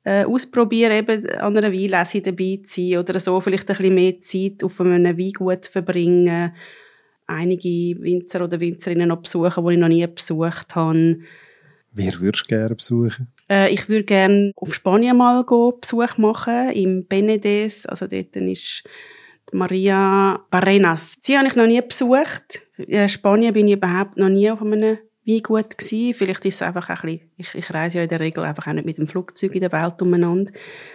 ausprobieren, eben an einer Weinlese dabei zu sein oder so, vielleicht ein bisschen mehr Zeit auf einem Weingut verbringen, einige Winzer oder Winzerinnen noch besuchen, die ich noch nie besucht habe. Wer würdest du gerne besuchen? Ich würde gerne auf Spanien mal Besuch machen, im Penedès, also dort ist Maria Barrenas. Sie habe ich noch nie besucht. In Spanien bin ich überhaupt noch nie auf einem Weingut gewesen. Vielleicht ist es einfach ein bisschen, ich reise ja in der Regel einfach auch nicht mit dem Flugzeug in der Welt umeinander.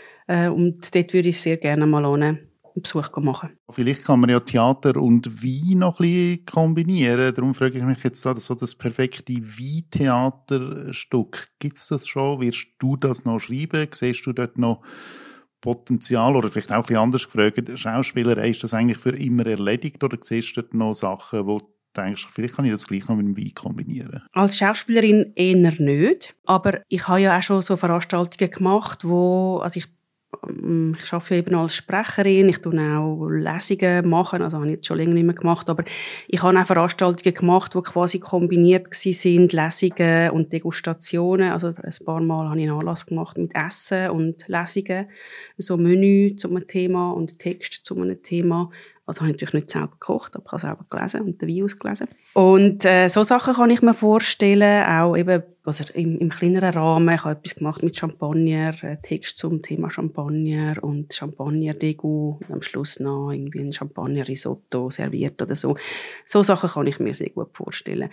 Und dort würde ich sehr gerne mal einen Besuch machen. Vielleicht kann man ja Theater und Wein noch ein bisschen kombinieren. Darum frage ich mich jetzt so das perfekte Weintheaterstück. Gibt es das schon? Wirst du das noch schreiben? Siehst du dort noch Potenzial? Oder vielleicht auch ein bisschen anders gefragt, Schauspieler, ist das eigentlich für immer erledigt? Oder siehst du dort noch Sachen, wo du denkst, vielleicht kann ich das gleich noch mit dem Wein kombinieren? Als Schauspielerin eher nicht. Aber ich habe ja auch schon so Veranstaltungen gemacht, ich arbeite eben als Sprecherin, ich tue auch Lesungen machen, also habe ich jetzt schon länger nicht mehr gemacht, aber ich habe auch Veranstaltungen gemacht, die quasi kombiniert waren, Lesungen und Degustationen, also ein paar Mal habe ich einen Anlass gemacht mit Essen und Lesungen, so Menü zu einem Thema und Text zu einem Thema. Also habe ich natürlich nicht selber gekocht, aber ich habe selber gelesen und den Wein ausgelesen. Und so Sachen kann ich mir vorstellen, auch eben also im kleineren Rahmen. Ich habe etwas gemacht mit Champagner, Text zum Thema Champagner und Champagner-Degu und am Schluss noch irgendwie ein Champagner-Risotto serviert oder so. So Sachen kann ich mir sehr gut vorstellen.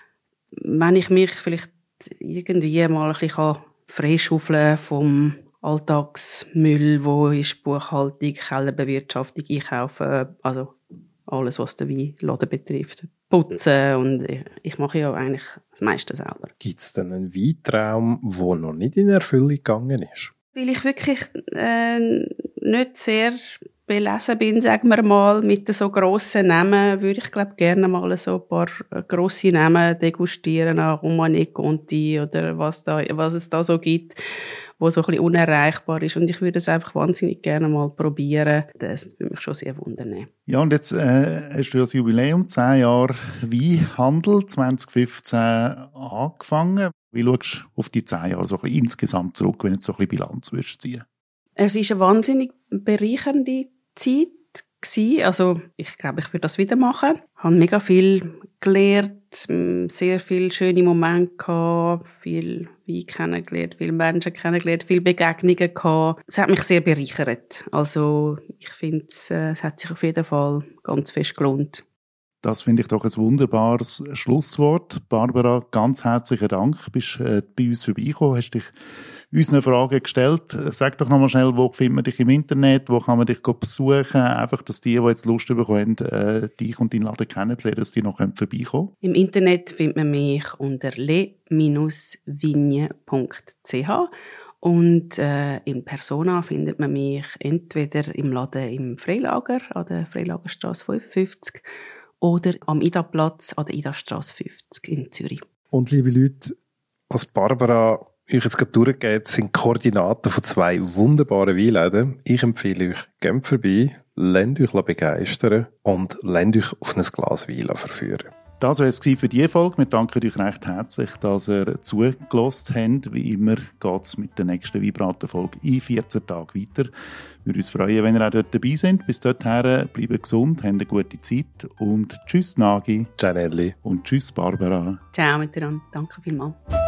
Wenn ich mich vielleicht irgendwie mal ein bisschen freischaufeln vom Alltagsmüll, wo ist Buchhaltung, Kellerbewirtschaftung, Einkaufen, also alles, was den Weinladen betrifft. Putzen und ich mache ja eigentlich das meiste selber. Gibt es denn einen Weintraum, der noch nicht in Erfüllung gegangen ist? Weil ich wirklich nicht sehr belesen bin, sagen wir mal, mit so grossen Namen, würde ich glaube gerne mal so ein paar grosse Namen degustieren, Romanée Conti oder was es da so gibt, wo so ein bisschen unerreichbar ist. Und ich würde es einfach wahnsinnig gerne mal probieren. Das würde mich schon sehr wundern. Ja, und jetzt hast du das Jubiläum, 10 Jahre Weinhandel, 2015 angefangen. Wie schaust du auf die 10 Jahre so insgesamt zurück, wenn du so ein bisschen Bilanz ziehen? Es ist eine wahnsinnig bereichernde Zeit gewesen. Also ich glaube, ich würde das wieder machen. Ich habe mega viel gelernt, sehr viele schöne Momente gehabt, viel Wein kennengelernt, viele Menschen kennengelernt, viele Begegnungen gehabt. Es hat mich sehr bereichert. Also ich finde, es hat sich auf jeden Fall ganz fest gelohnt. Das finde ich doch ein wunderbares Schlusswort. Barbara, ganz herzlichen Dank. Du bist bei uns vorbeigekommen, hast dich unsere Fragen gestellt. Sag doch nochmal schnell, wo findet man dich im Internet, wo kann man dich besuchen? Einfach, dass die jetzt Lust bekommen, dich und deinen Laden kennenzulernen, dass die noch vorbeikommen können. Im Internet findet man mich unter le-vigne.ch und in Persona findet man mich entweder im Laden im Freilager an der Freilagerstrasse 55 oder am Ida-Platz an der Ida-Strasse 50 in Zürich. Und liebe Leute, was Barbara euch jetzt gerade durchgeht, sind Koordinaten von 2 wunderbaren Weinläden. Ich empfehle euch, geht vorbei, lasst euch begeistern und lasst euch auf ein Glas Wein verführen. Das war es für diese Folge. Wir danken euch recht herzlich, dass ihr zugelassen habt. Wie immer geht es mit der nächsten Weinbraten-Folge in 14 Tagen weiter. Wir würden uns freuen, wenn ihr auch dort dabei seid. Bis dorthin, bleibt gesund, habt eine gute Zeit und tschüss Nagi. Ciao Nelly. Und tschüss Barbara. Ciao miteinander. Danke vielmals.